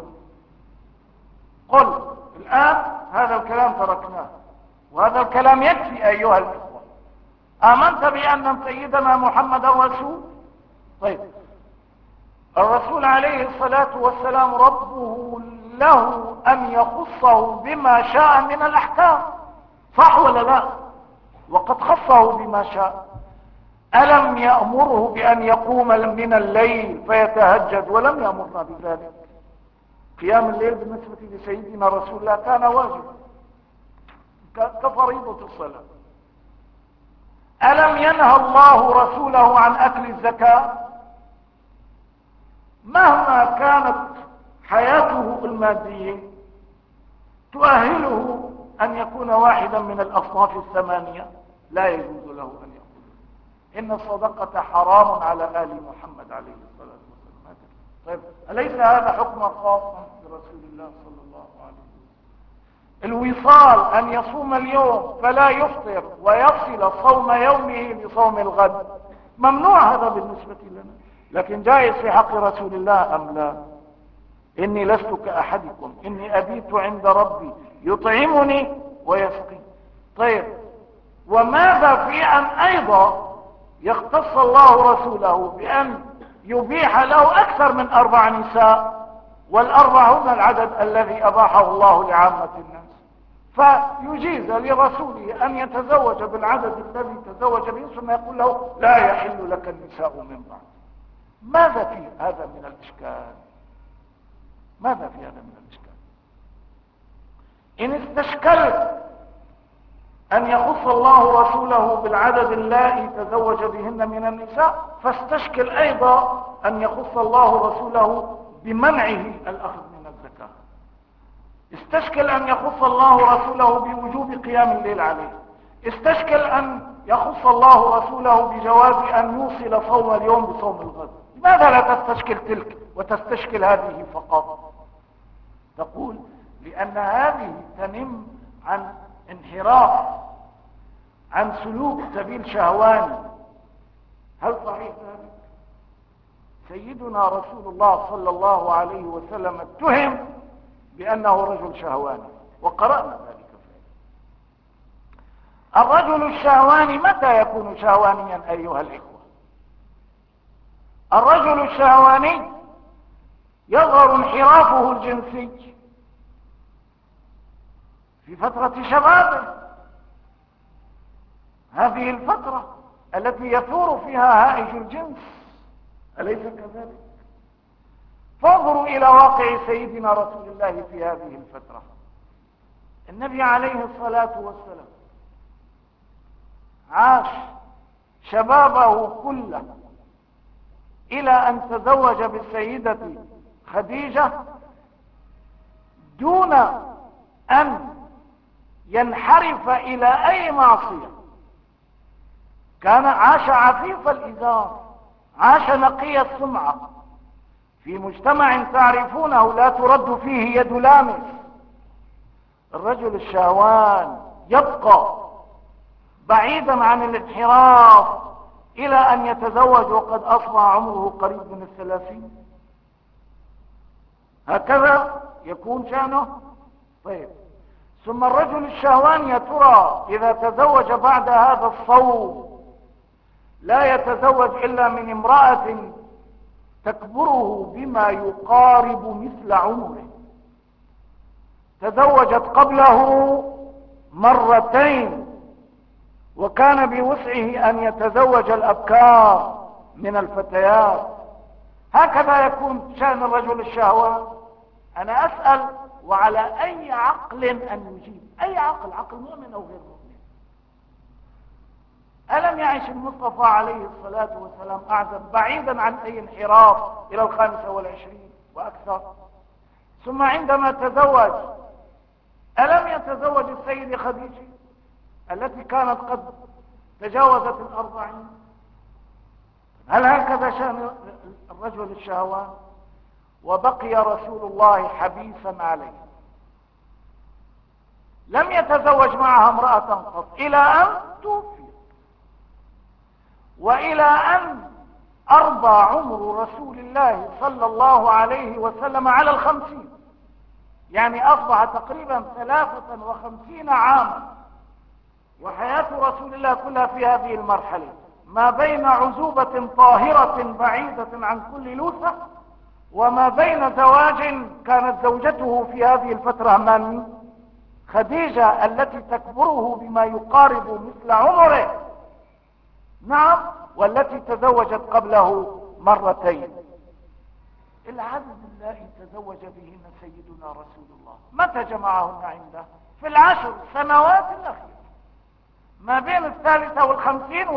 قل الآن هذا الكلام تركناه، وهذا الكلام يكفي أيها الإخوة. آمنت بأن سيدنا محمد رسول؟ طيب، الرسول عليه الصلاة والسلام ربه له أن يخصه بما شاء من الأحكام، صح ولا لا؟ وقد خصه بما شاء. ألم يأمره بأن يقوم من الليل فيتهجد؟ ولم يأمرنا بذلك. قيام الليل بالنسبة لسيدنا رسول الله كان واجبا كفريضة الصلاة. ألم ينهى الله رسوله عن أكل الزكاة؟ مهما كانت حياته المادية تؤهله أن يكون واحدا من الأصناف الثمانية، لا يجوز له أن يأكل. إن الصدقة حرام على آل محمد عليه الصلاة والسلام. طيب أليس هذا حكم خاصا برسول الله صلى الله عليه وسلم؟ الوصال أن يصوم اليوم فلا يفطر ويصل صوم يومه بصوم الغد، ممنوع هذا بالنسبة لنا، لكن جائز في حق رسول الله أم لا؟ إني لست كأحدكم إني أبيت عند ربي يطعمني ويسقي. طيب وماذا في أن أيضا يختص الله رسوله بأن يبيح له أكثر من 4 نساء، والأربعون العدد الذي أباحه الله لعامة الناس، فيجيز لرسوله أن يتزوج بالعدد الذي تزوج به ثم يقول له لا يحل لك النساء من بعد. ماذا في هذا من الإشكال؟ ماذا في هذا من الإشكال؟ إن استشكلت أن يخص الله رسوله بالعدد اللائي تزوج بهن من النساء، فاستشكل أيضا أن يخص الله رسوله بمنعه الأخذ من الزكاة. استشكل أن يخص الله رسوله بوجوب قيام الليل عليه. استشكل أن يخص الله رسوله بجواز أن يوصل صوم اليوم بصوم الغد. لماذا لا تستشكل تلك وتستشكل هذه فقط؟ تقول لأن هذه تنم عن انحراف، عن سلوك سبيل شهواني. هل صحيح ذلك؟ سيدنا رسول الله صلى الله عليه وسلم اتهم بأنه رجل شهواني، وقرأنا ذلك فيه. الرجل الشهواني متى يكون شهوانيا أيها الإخوة؟ الرجل الشهواني يظهر انحرافه الجنسي في فترة شبابه، هذه الفترة التي يثور فيها هائج الجنس، أليس كذلك؟ فانظروا إلى واقع سيدنا رسول الله في هذه الفترة. النبي عليه الصلاة والسلام عاش شبابه كله إلى أن تزوج بالسيدة خديجة دون أن ينحرف إلى أي معصية. كان عاش عفيف الإزار، عاش نقي السمعة في مجتمع تعرفونه لا ترد فيه يد لامس. الرجل الشهوان يبقى بعيدا عن الانحراف إلى أن يتزوج وقد أصبح عمره قريب من 30. هكذا يكون شأنه. طيب ثم الرجل الشهوان يا ترى إذا تزوج بعد هذا الصوم لا يتزوج إلا من امرأة تكبره بما يقارب مثل عمره، تزوجت قبله مرتين وكان بوسعه أن يتزوج الأبكار من الفتيات. هكذا يكون شأن الرجل الشهوان. أنا أسأل وعلى أي عقل أن يجيب؟ أي عقل؟ عقل مؤمن أو غير مؤمن؟ ألم يعش المصطفى عليه الصلاة والسلام أعزب بعيدا عن أي انحراف إلى 25 وأكثر؟ ثم عندما تزوج ألم يتزوج السيدة خديجة التي كانت قد تجاوزت 40؟ هل هكذا شأن الرجل الشهوان؟ وبقي رسول الله حبيسا عليه، لم يتزوج معها امرأة قط إلى أن توفي، وإلى أن أرضى عمر رسول الله صلى الله عليه وسلم على 50، يعني أصبح تقريبا 53 عاما، وحياة رسول الله كلها في هذه المرحلة ما بين عزوبة طاهرة بعيدة عن كل لوثة وما بين زواج كانت زوجته في هذه الفترة من؟ خديجة التي تكبره بما يقارب مثل عمره، نعم، والتي تزوجت قبله مرتين. العدد اللائي تزوج بهن سيدنا رسول الله متى جمعهن عنده؟ في العشر سنوات الأخيرة، ما بين 53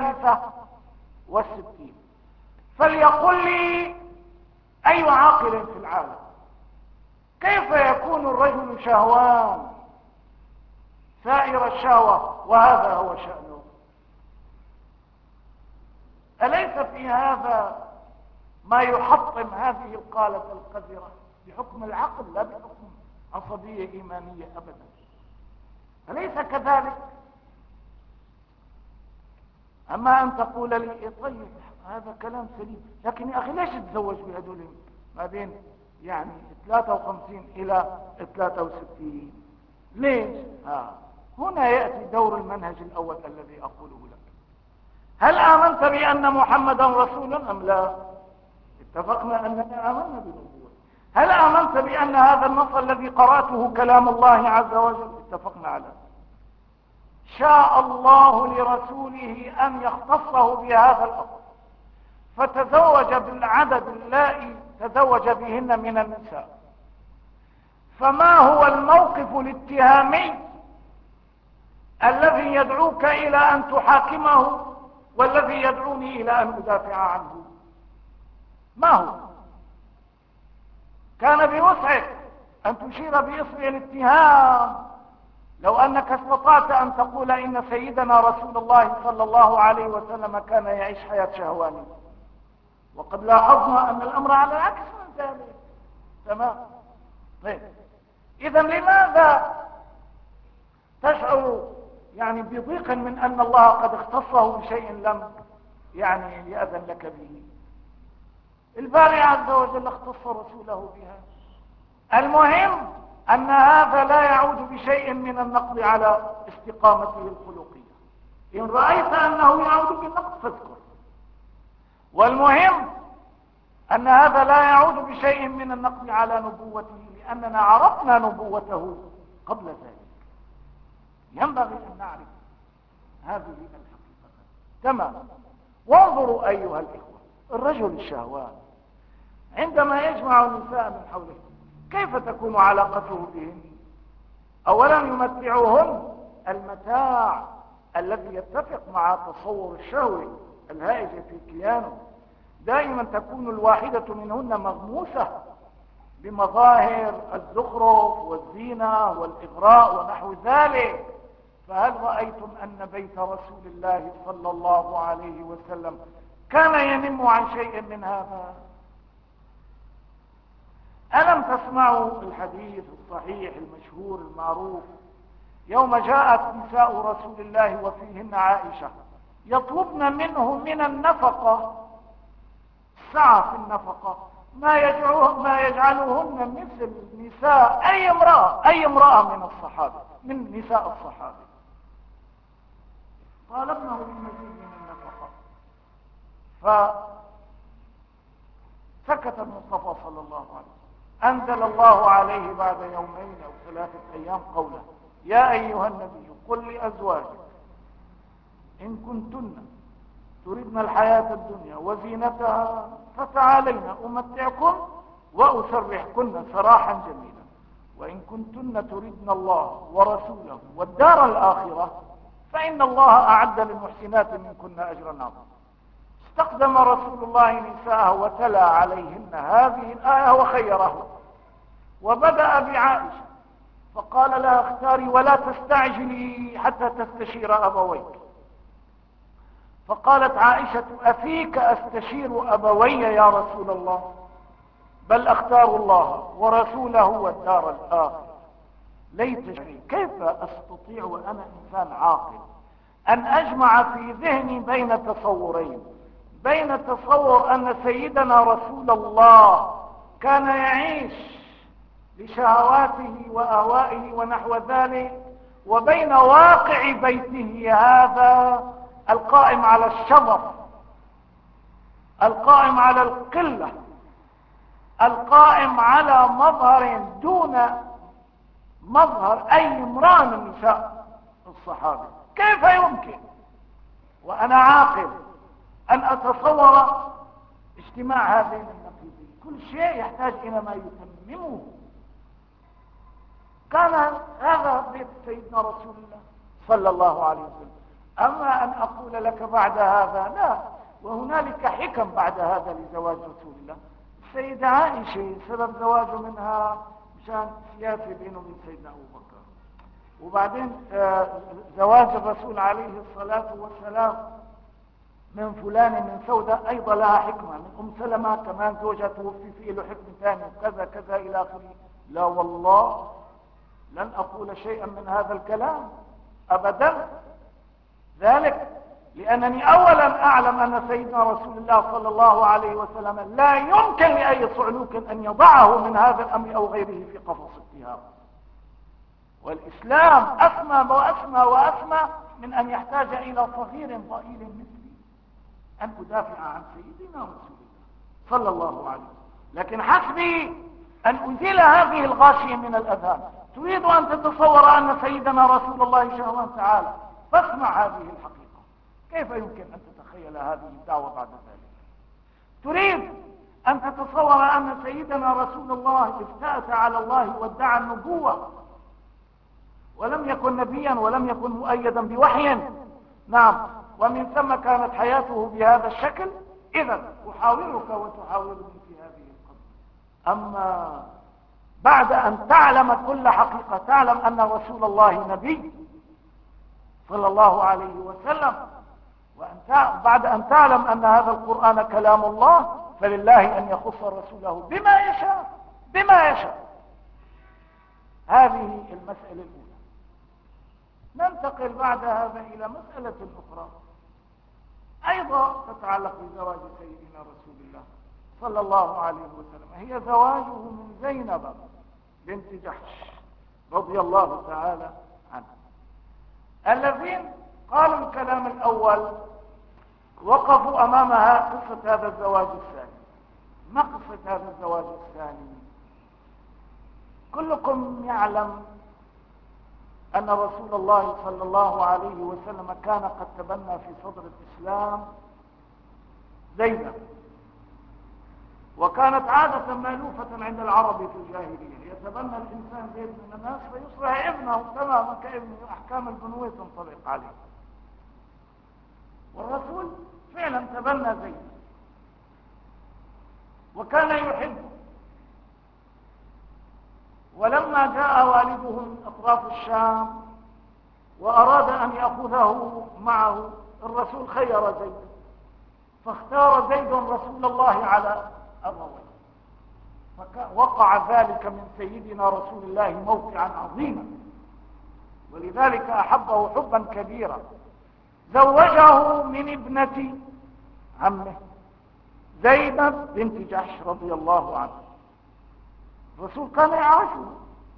و63. فليقل لي أي عاقل في العالم كيف يكون الرجل شهوان سائر الشهوة وهذا هو شأنه؟ أليس في هذا ما يحطم هذه القالة القذرة بحكم العقل لا بحكم عصبية إيمانية أبدا؟ أليس كذلك؟ أما أن تقول لي إيه طيب هذا كلام سليم، لكن يا أخي ليش تتزوج بهدول ما بين يعني 53 إلى 63؟ ليش؟ هنا يأتي دور المنهج الأول الذي أقوله لك. هل آمنت بأن محمدا رسول أم لا؟ اتفقنا أننا آمنا بنبوته. هل آمنت بأن هذا النص الذي قرأته كلام الله عز وجل؟ اتفقنا على ذلك. شاء الله لرسوله أن يختصه بهذا الأمر فتزوج بالعدد اللائي تزوج بهن من النساء. فما هو الموقف الاتهامي الذي يدعوك إلى أن تحاكمه والذي يدعوني إلى أن أدافع عنه؟ ما هو؟ كان بوسعك أن تشير بإصبع الاتهام لو أنك استطعت أن تقول إن سيدنا رسول الله صلى الله عليه وسلم كان يعيش حياة شهوانية، وقد لاحظنا أن الأمر على العكس من ذلك. تمام. طيب إذا لماذا تشعر يعني بضيق من أن الله قد اختصه بشيء لم يعني يأذن لك به؟ الباري عز وجل اختص رسوله بها. المهم أن هذا لا يعود بشيء من النقد على استقامته الخلقية. إن رأيت أنه يعود بالنقد فاذكر. والمهم أن هذا لا يعود بشيء من النقد على نبوته، لأننا عرفنا نبوته قبل ذلك. ينبغي أن نعرف هذه الحقيقة. تمام. وانظروا أيها الإخوة، الرجل الشهوان عندما يجمع النساء من حوله كيف تكون علاقته بهن؟ أولا يمتعهن المتاع الذي يتفق مع تصور الشهوي الهائج في كيانه. دائما تكون الواحدة منهن مغموسة بمظاهر الزخرف والزينة والإغراء ونحو ذلك. فهل رأيتم أن بيت رسول الله صلى الله عليه وسلم كان ينم عن شيء من هذا؟ ألم تسمعوا الحديث الصحيح المشهور المعروف يوم جاءت نساء رسول الله وفيهن عائشة يطلبن منه من النفقة سعة في النفقة ما يجعلهن مثل نساء أي امرأة من الصحابة من نساء الصحابة. طالبنه بالمزيد من النفقة فسكت المصطفى صلى الله عليه وسلم. أنزل الله عليه بعد يومين أو 3 أيام قوله: يا أيها النبي قل لأزواجك إن كنتن تردن الحياة الدنيا وزينتها فتعالين أمتعكن وأسرحكن سراحا جميلا، وإن كنتن تردن الله ورسوله والدار الآخرة فإن الله أعد للمحسنات منكن أجرا عظيما. استقدم رسول الله نساءه وتلا عليهن هذه الآية وخيره، وبدأ بعائشة فقال لها: اختاري ولا تستعجلي حتى تستشير أبويك. فقالت عائشة: أفيك أستشير أبوي يا رسول الله؟ بل أختار الله ورسوله والدار الآخرة. ليتني كيف أستطيع وأنا إنسان عاقل أن أجمع في ذهني بين تصورين، بين تصور أن سيدنا رسول الله كان يعيش لشهواته وأهوائه ونحو ذلك، وبين واقع بيته هذا القائم على الشظف، القائم على القلة، القائم على مظهر دون مظهر أي امرأة من نساء الصحابة. كيف يمكن وأنا عاقل أن أتصور اجتماع هذين النقيضين؟ كل شيء يحتاج إلى ما يتممه. كان هذا بيت سيدنا رسول الله صلى الله عليه وسلم. أما أن أقول لك بعد هذا لا، وهنالك حكم بعد هذا لزواج رسول الله. السيدة عائشة سبب زواجه منها مشان سياسي بينه وبين سيدنا أبو بكر، وبعدين زواج الرسول عليه الصلاة والسلام من فلان من سودة أيضا لها حكمة، من سلمة كمان زوجها توفي فيه له حكم ثاني وكذا كذا إلى آخره. لا والله لن أقول شيئا من هذا الكلام أبدا، ذلك لأنني أولا أعلم أن سيدنا رسول الله صلى الله عليه وسلم لا يمكن لأي صعلوك أن يضعه من هذا الأمر أو غيره في قفص اتهام. والإسلام أسمى وأسمى وأسمى من أن يحتاج إلى صغير ضئيل مثلي أن أدافع عن سيدنا رسول الله صلى الله عليه وسلم. لكن حسبي أن أزيل هذه الغاشية من الأذهان. تريد أن تتصور أن سيدنا رسول الله شهوان تعالى، فاسمع هذه الحقيقة. كيف يمكن أن تتخيل هذه الدعوة بعد ذلك؟ تريد أن تتصور أن سيدنا رسول الله افتأت على الله وادعى النبوة ولم يكن نبيا ولم يكن مؤيدا بوحي، نعم، ومن ثم كانت حياته بهذا الشكل. إذا أحاورك وتحاورني في هذه القضية. أما بعد أن تعلم كل حقيقة، تعلم أن رسول الله نبي صلى الله عليه وسلم، بعد أن تعلم أن هذا القرآن كلام الله، فلله أن يخص رسوله بما يشاء بما يشاء. هذه المسألة الأولى. ننتقل بعد هذا إلى مسألة أخرى أيضا تتعلق بزواج سيدنا رسول الله صلى الله عليه وسلم، هي زواجه من زينب بنت جحش رضي الله تعالى عنها. الذين قالوا الكلام الأول وقفوا أمامها قصة هذا الزواج الثاني. ما قصة هذا الزواج الثاني؟ كلكم يعلم أن رسول الله صلى الله عليه وسلم كان قد تبنى في صدر الإسلام زينب، وكانت عادة مألوفة عند العرب في الجاهلية، يتبنى الإنسان زيد من الناس فيصبح ابنه تماما كابنه، أحكام البنوة تنطبق عليه. والرسول فعلا تبنى زيد وكان يحبه. ولما جاء والده من أطراف الشام وأراد أن يأخذه معه، الرسول خير زيد، فاختار زيد رسول الله على أبويه، فوقع ذلك من سيدنا رسول الله موقعا عظيما، ولذلك أحبه حبا كبيرا. زوجه من ابنة عمه زينب بنت جحش رضي الله عنها. الرسول كان يعرفها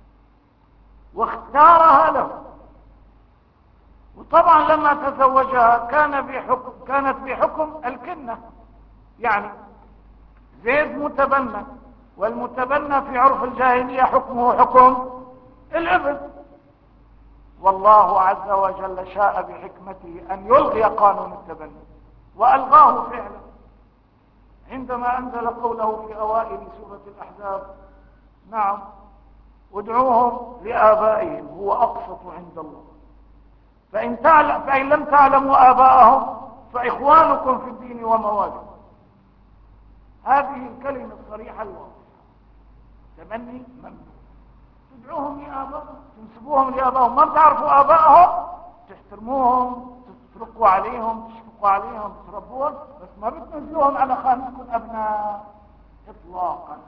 واختارها له، وطبعا لما تزوجها كانت بحكم الكنة، يعني زيد متبنى، والمتبنى في عرف الجاهلية حكمه حكم الابن. والله عز وجل شاء بحكمته أن يلغي قانون التبني وألغاه فعلا عندما أنزل قوله في أوائل سورة الأحزاب: نعم، ادعوهم لآبائهم هو أقسط عند الله، فإن لم تعلموا آباءهم فإخوانكم في الدين وموالكم. هذه الكلمة الصريحة الواضحة، تمني ممنوع. تدعوهم لآبائهم، تنسبوهم لآبائهم، ما بتعرفوا آبائهم تحترموهم، تطرقوا عليهم، تشفقوا عليهم، تربوهم، بس ما بتنزلوهم على خانتكم أبناء إطلاقا.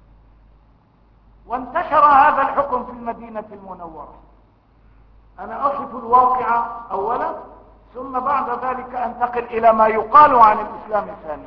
وانتشر هذا الحكم في المدينة المنورة. أنا أصف الواقع أولا، ثم بعد ذلك أنتقل إلى ما يقال عن الإسلام ثانيا.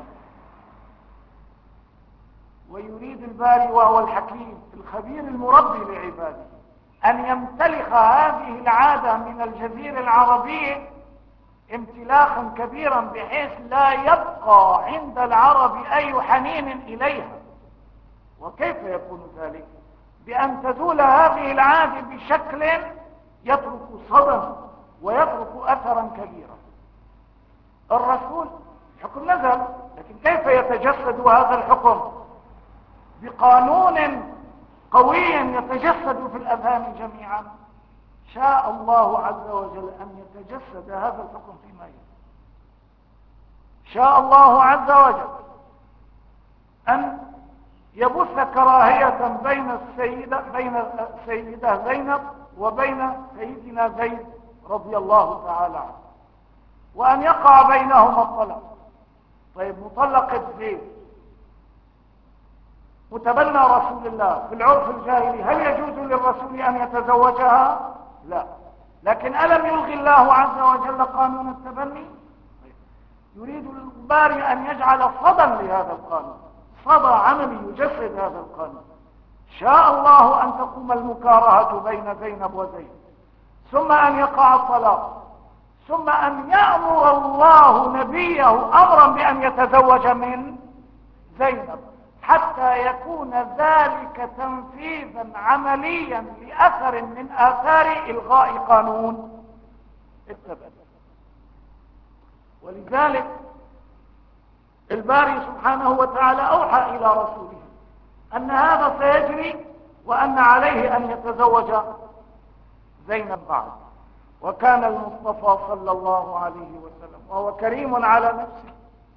ويريد الباري وهو الحكيم الخبير المربي لعباده أن يمتلخ هذه العادة من الجزيرة العربية امتلاخا كبيرا، بحيث لا يبقى عند العرب أي حنين إليها وكيف يكون ذلك؟ بأن تزول هذه العادة بشكل يترك صدى ويترك أثرا كبيرا. الرسول الحكم نزل، لكن كيف يتجسد هذا الحكم؟ بقانون قوي يتجسد في الأذهان جميعا. شاء الله عز وجل أن يتجسد هذا الحكم فيما يلي. شاء الله عز وجل أن يبث كراهية بين السيدة زينب وبين سيدنا زيد رضي الله تعالى عنه، وأن يقع بينهما الطلاق. طيب مطلقة زيد متبنى رسول الله في العرف الجاهلي، هل يجوز للرسول أن يتزوجها؟ لا. لكن ألم يلغي الله عز وجل قانون التبني؟ يريد الباري أن يجعل صدى لهذا القانون، صدى عملي يجسد هذا القانون. شاء الله أن تقوم المكارهة بين زينب وزيد، ثم أن يقع الطلاق، ثم أن يأمر الله نبيه أمرا بأن يتزوج من زينب، حتى يكون ذلك تنفيذا عمليا لأثر من آثار إلغاء قانون التبني. ولذلك الباري سبحانه وتعالى أوحى إلى رسوله أن هذا سيجري، وأن عليه أن يتزوج زينب بعد. وكان المصطفى صلى الله عليه وسلم وهو كريم على نفسه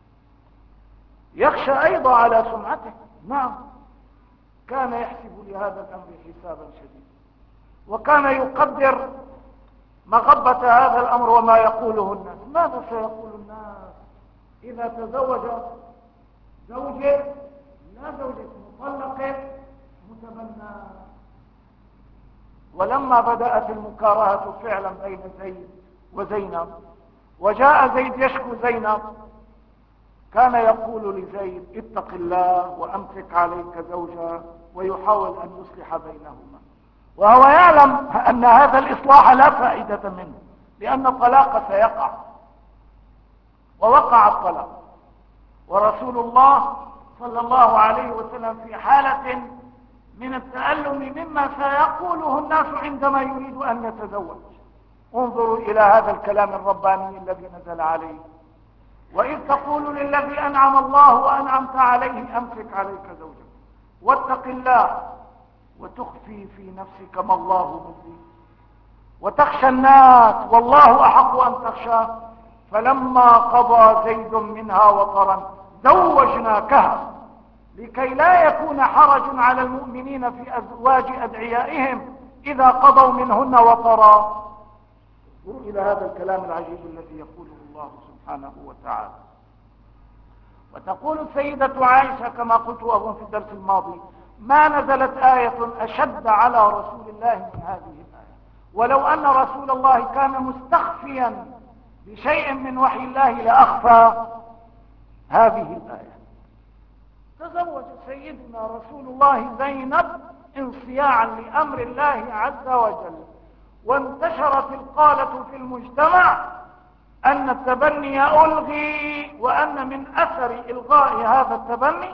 يخشى أيضا على سمعته. نعم، كان يحسب لهذا الأمر حسابا شديدا، وكان يقدر مغبة هذا الأمر وما يقوله الناس. ماذا سيقول الناس إذا تزوج زوجة لا زوجة مطلقة متبنى؟ ولما بدأت المكارهة فعلا بين زيد وزينب، وجاء زيد يشكو زينب، كان يقول لزيد اتق الله وأمسك عليك زوجها، ويحاول أن يصلح بينهما، وهو يعلم أن هذا الإصلاح لا فائدة منه، لأن الطلاق سيقع. ووقع الطلاق، ورسول الله صلى الله عليه وسلم في حالة من التألم مما سيقوله الناس عندما يريد أن يتزوج. انظروا إلى هذا الكلام الرباني الذي نزل عليه: وإذ تقول للذي أنعم الله وأنعمت عليه أمسك عليك زوجك واتق الله وتخفي في نفسك ما الله مبديه وتخشى الناس والله أحق أن تخشاه فلما قضى زيد منها وطرا زوجناكها لكي لا يكون حرج على المؤمنين في أزواج أدعيائهم إذا قضوا منهن وطرا. انظروا إلى هذا الكلام العجيب الذي يقوله الله سبحانه وتعالى. وتقول السيدة عائشة كما قلت أظن في الدرس الماضي: ما نزلت آية أشد على رسول الله من هذه الآية، ولو أن رسول الله كان مستخفيا بشيء من وحي الله لأخفى هذه الآية. تزوج سيدنا رسول الله زينب انصياعا لأمر الله عز وجل، وانتشرت القالة في المجتمع أن التبني ألغي، وأن من أثر إلغاء هذا التبني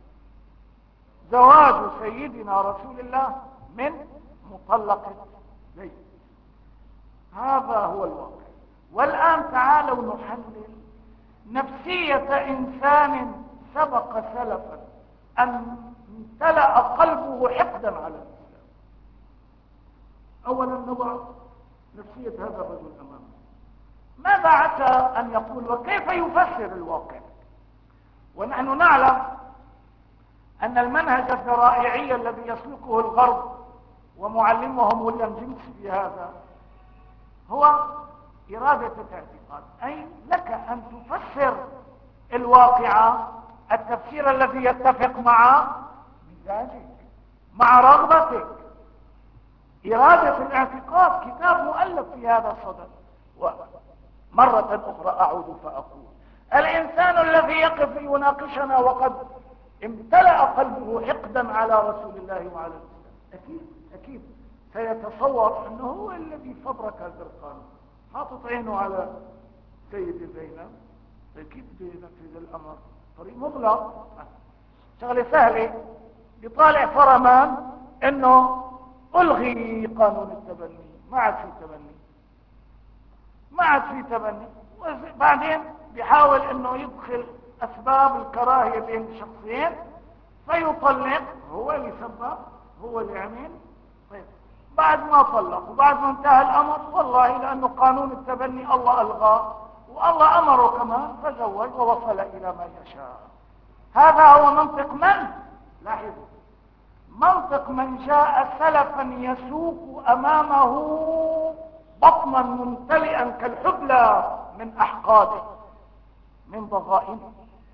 زواج سيدنا رسول الله من مطلقة زيد. هذا هو الواقع. والآن تعالوا نحلل نفسية إنسان سبق سلفا أن امتلأ قلبه حقدا على الإسلام. أولا نضع نفسية هذا الرجل أمامه. ماذا عسى أن يقول وكيف يفسر الواقع؟ ونحن نعلم أن المنهج الذرائعي الذي يسلكه الغرب ومعلمهم ويليام جيمس في هذا هو إرادة الاعتقاد، أي لك أن تفسر الواقع التفسير الذي يتفق مع مزاجك مع رغبتك. إرادة الاعتقاد كتاب مؤلف في هذا الصدد. ومرة أخرى أعود فأقول: الإنسان الذي يقف يناقشنا وقد امتلأ قلبه حقدا على رسول الله وعلى الإسلام أكيد سيتصور أنه هو الذي فبرك هذا القانون، حاطط عينه على سيد زينب، أكيد بينفذ الأمر طريق مغلق، شغلة سهلة يطالع فرمان انه الغي قانون التبني، ما عاد في تبني، ما عاد في تبني. وبعدين بيحاول انه يدخل اسباب الكراهية بين الشخصين فيطلق، هو اللي سبب، هو اللي عمل. طيب بعد ما طلق وبعد ما انتهى الامر، والله لانه قانون التبني الله الغاه والله امره كمان فزوج ووصل الى ما يشاء. هذا هو منطق من؟ لاحظوا، منطق من جاء سلفا يسوق امامه بطنا ممتلئا كالحبلى من احقاده من ضغائنه.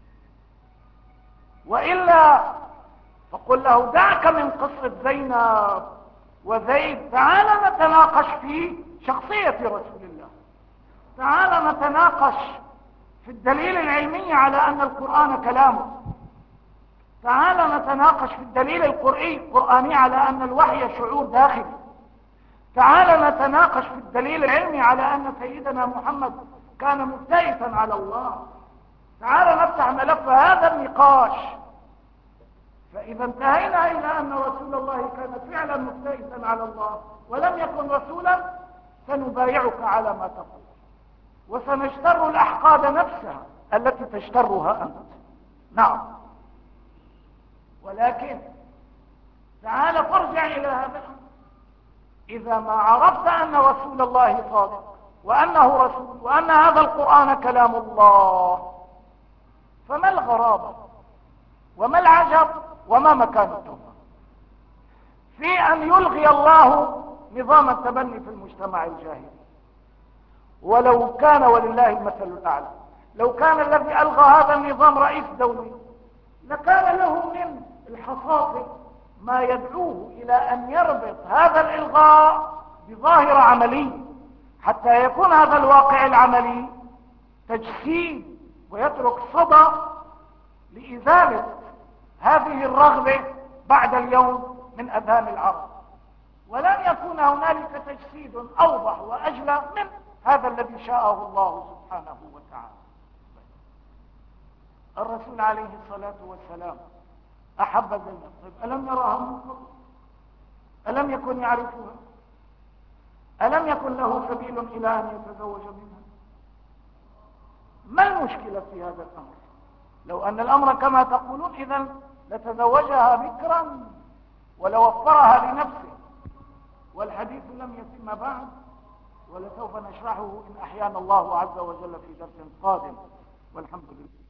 والا فقل له دعك من قصة زينب وزيد، تعال نتناقش في شخصية رسول الله، تعال نتناقش في الدليل العلمي على ان القرآن كلامه، تعال نتناقش في الدليل القرآني على ان الوحي شعور داخلي، تعال نتناقش في الدليل العلمي على ان سيدنا محمد كان مبتئسا على الله. تعال نفتح ملف هذا النقاش. فإذا انتهينا إلى أن رسول الله كان فعلا مبتئسا على الله ولم يكن رسولا، سنبايعك على ما تقول وسنشتر الأحقاد نفسها التي تشترها أنت. نعم، ولكن تعال فارجع إلى هذا الأمر. إذا ما عرفت أن رسول الله صادق وأنه رسول وأن هذا القرآن كلام الله، فما الغرابة وما العجب وما مكان التهمة في أن يلغي الله نظام التبني في المجتمع الجاهلي؟ ولو كان، ولله المثل الأعلى، لو كان الذي ألغى هذا النظام رئيس دولي لكان له من الحصافة ما يدعوه إلى أن يربط هذا الإلغاء بظاهرة عملية حتى يكون هذا الواقع العملي تجسيد ويترك صدى لإزالة هذه الرغبة بعد اليوم من أذهان العرب. ولن يكون هنالك تجسيد أوضح وأجلى من هذا الذي شاءه الله سبحانه وتعالى. الرسول عليه الصلاة والسلام أحب زينب، طيب ألم يراها من قبل؟ ألم يكن يعرفها؟ ألم يكن له سبيل إلى أن يتزوج منها؟ ما المشكلة في هذا الأمر؟ لو أن الأمر كما تقولون إذن لتزوجها بكرا ولوفرها لنفسه. والحديث لم يتم بعد، ولسوف نشرحه إن أحيانا الله عز وجل في درس قادم، والحمد لله.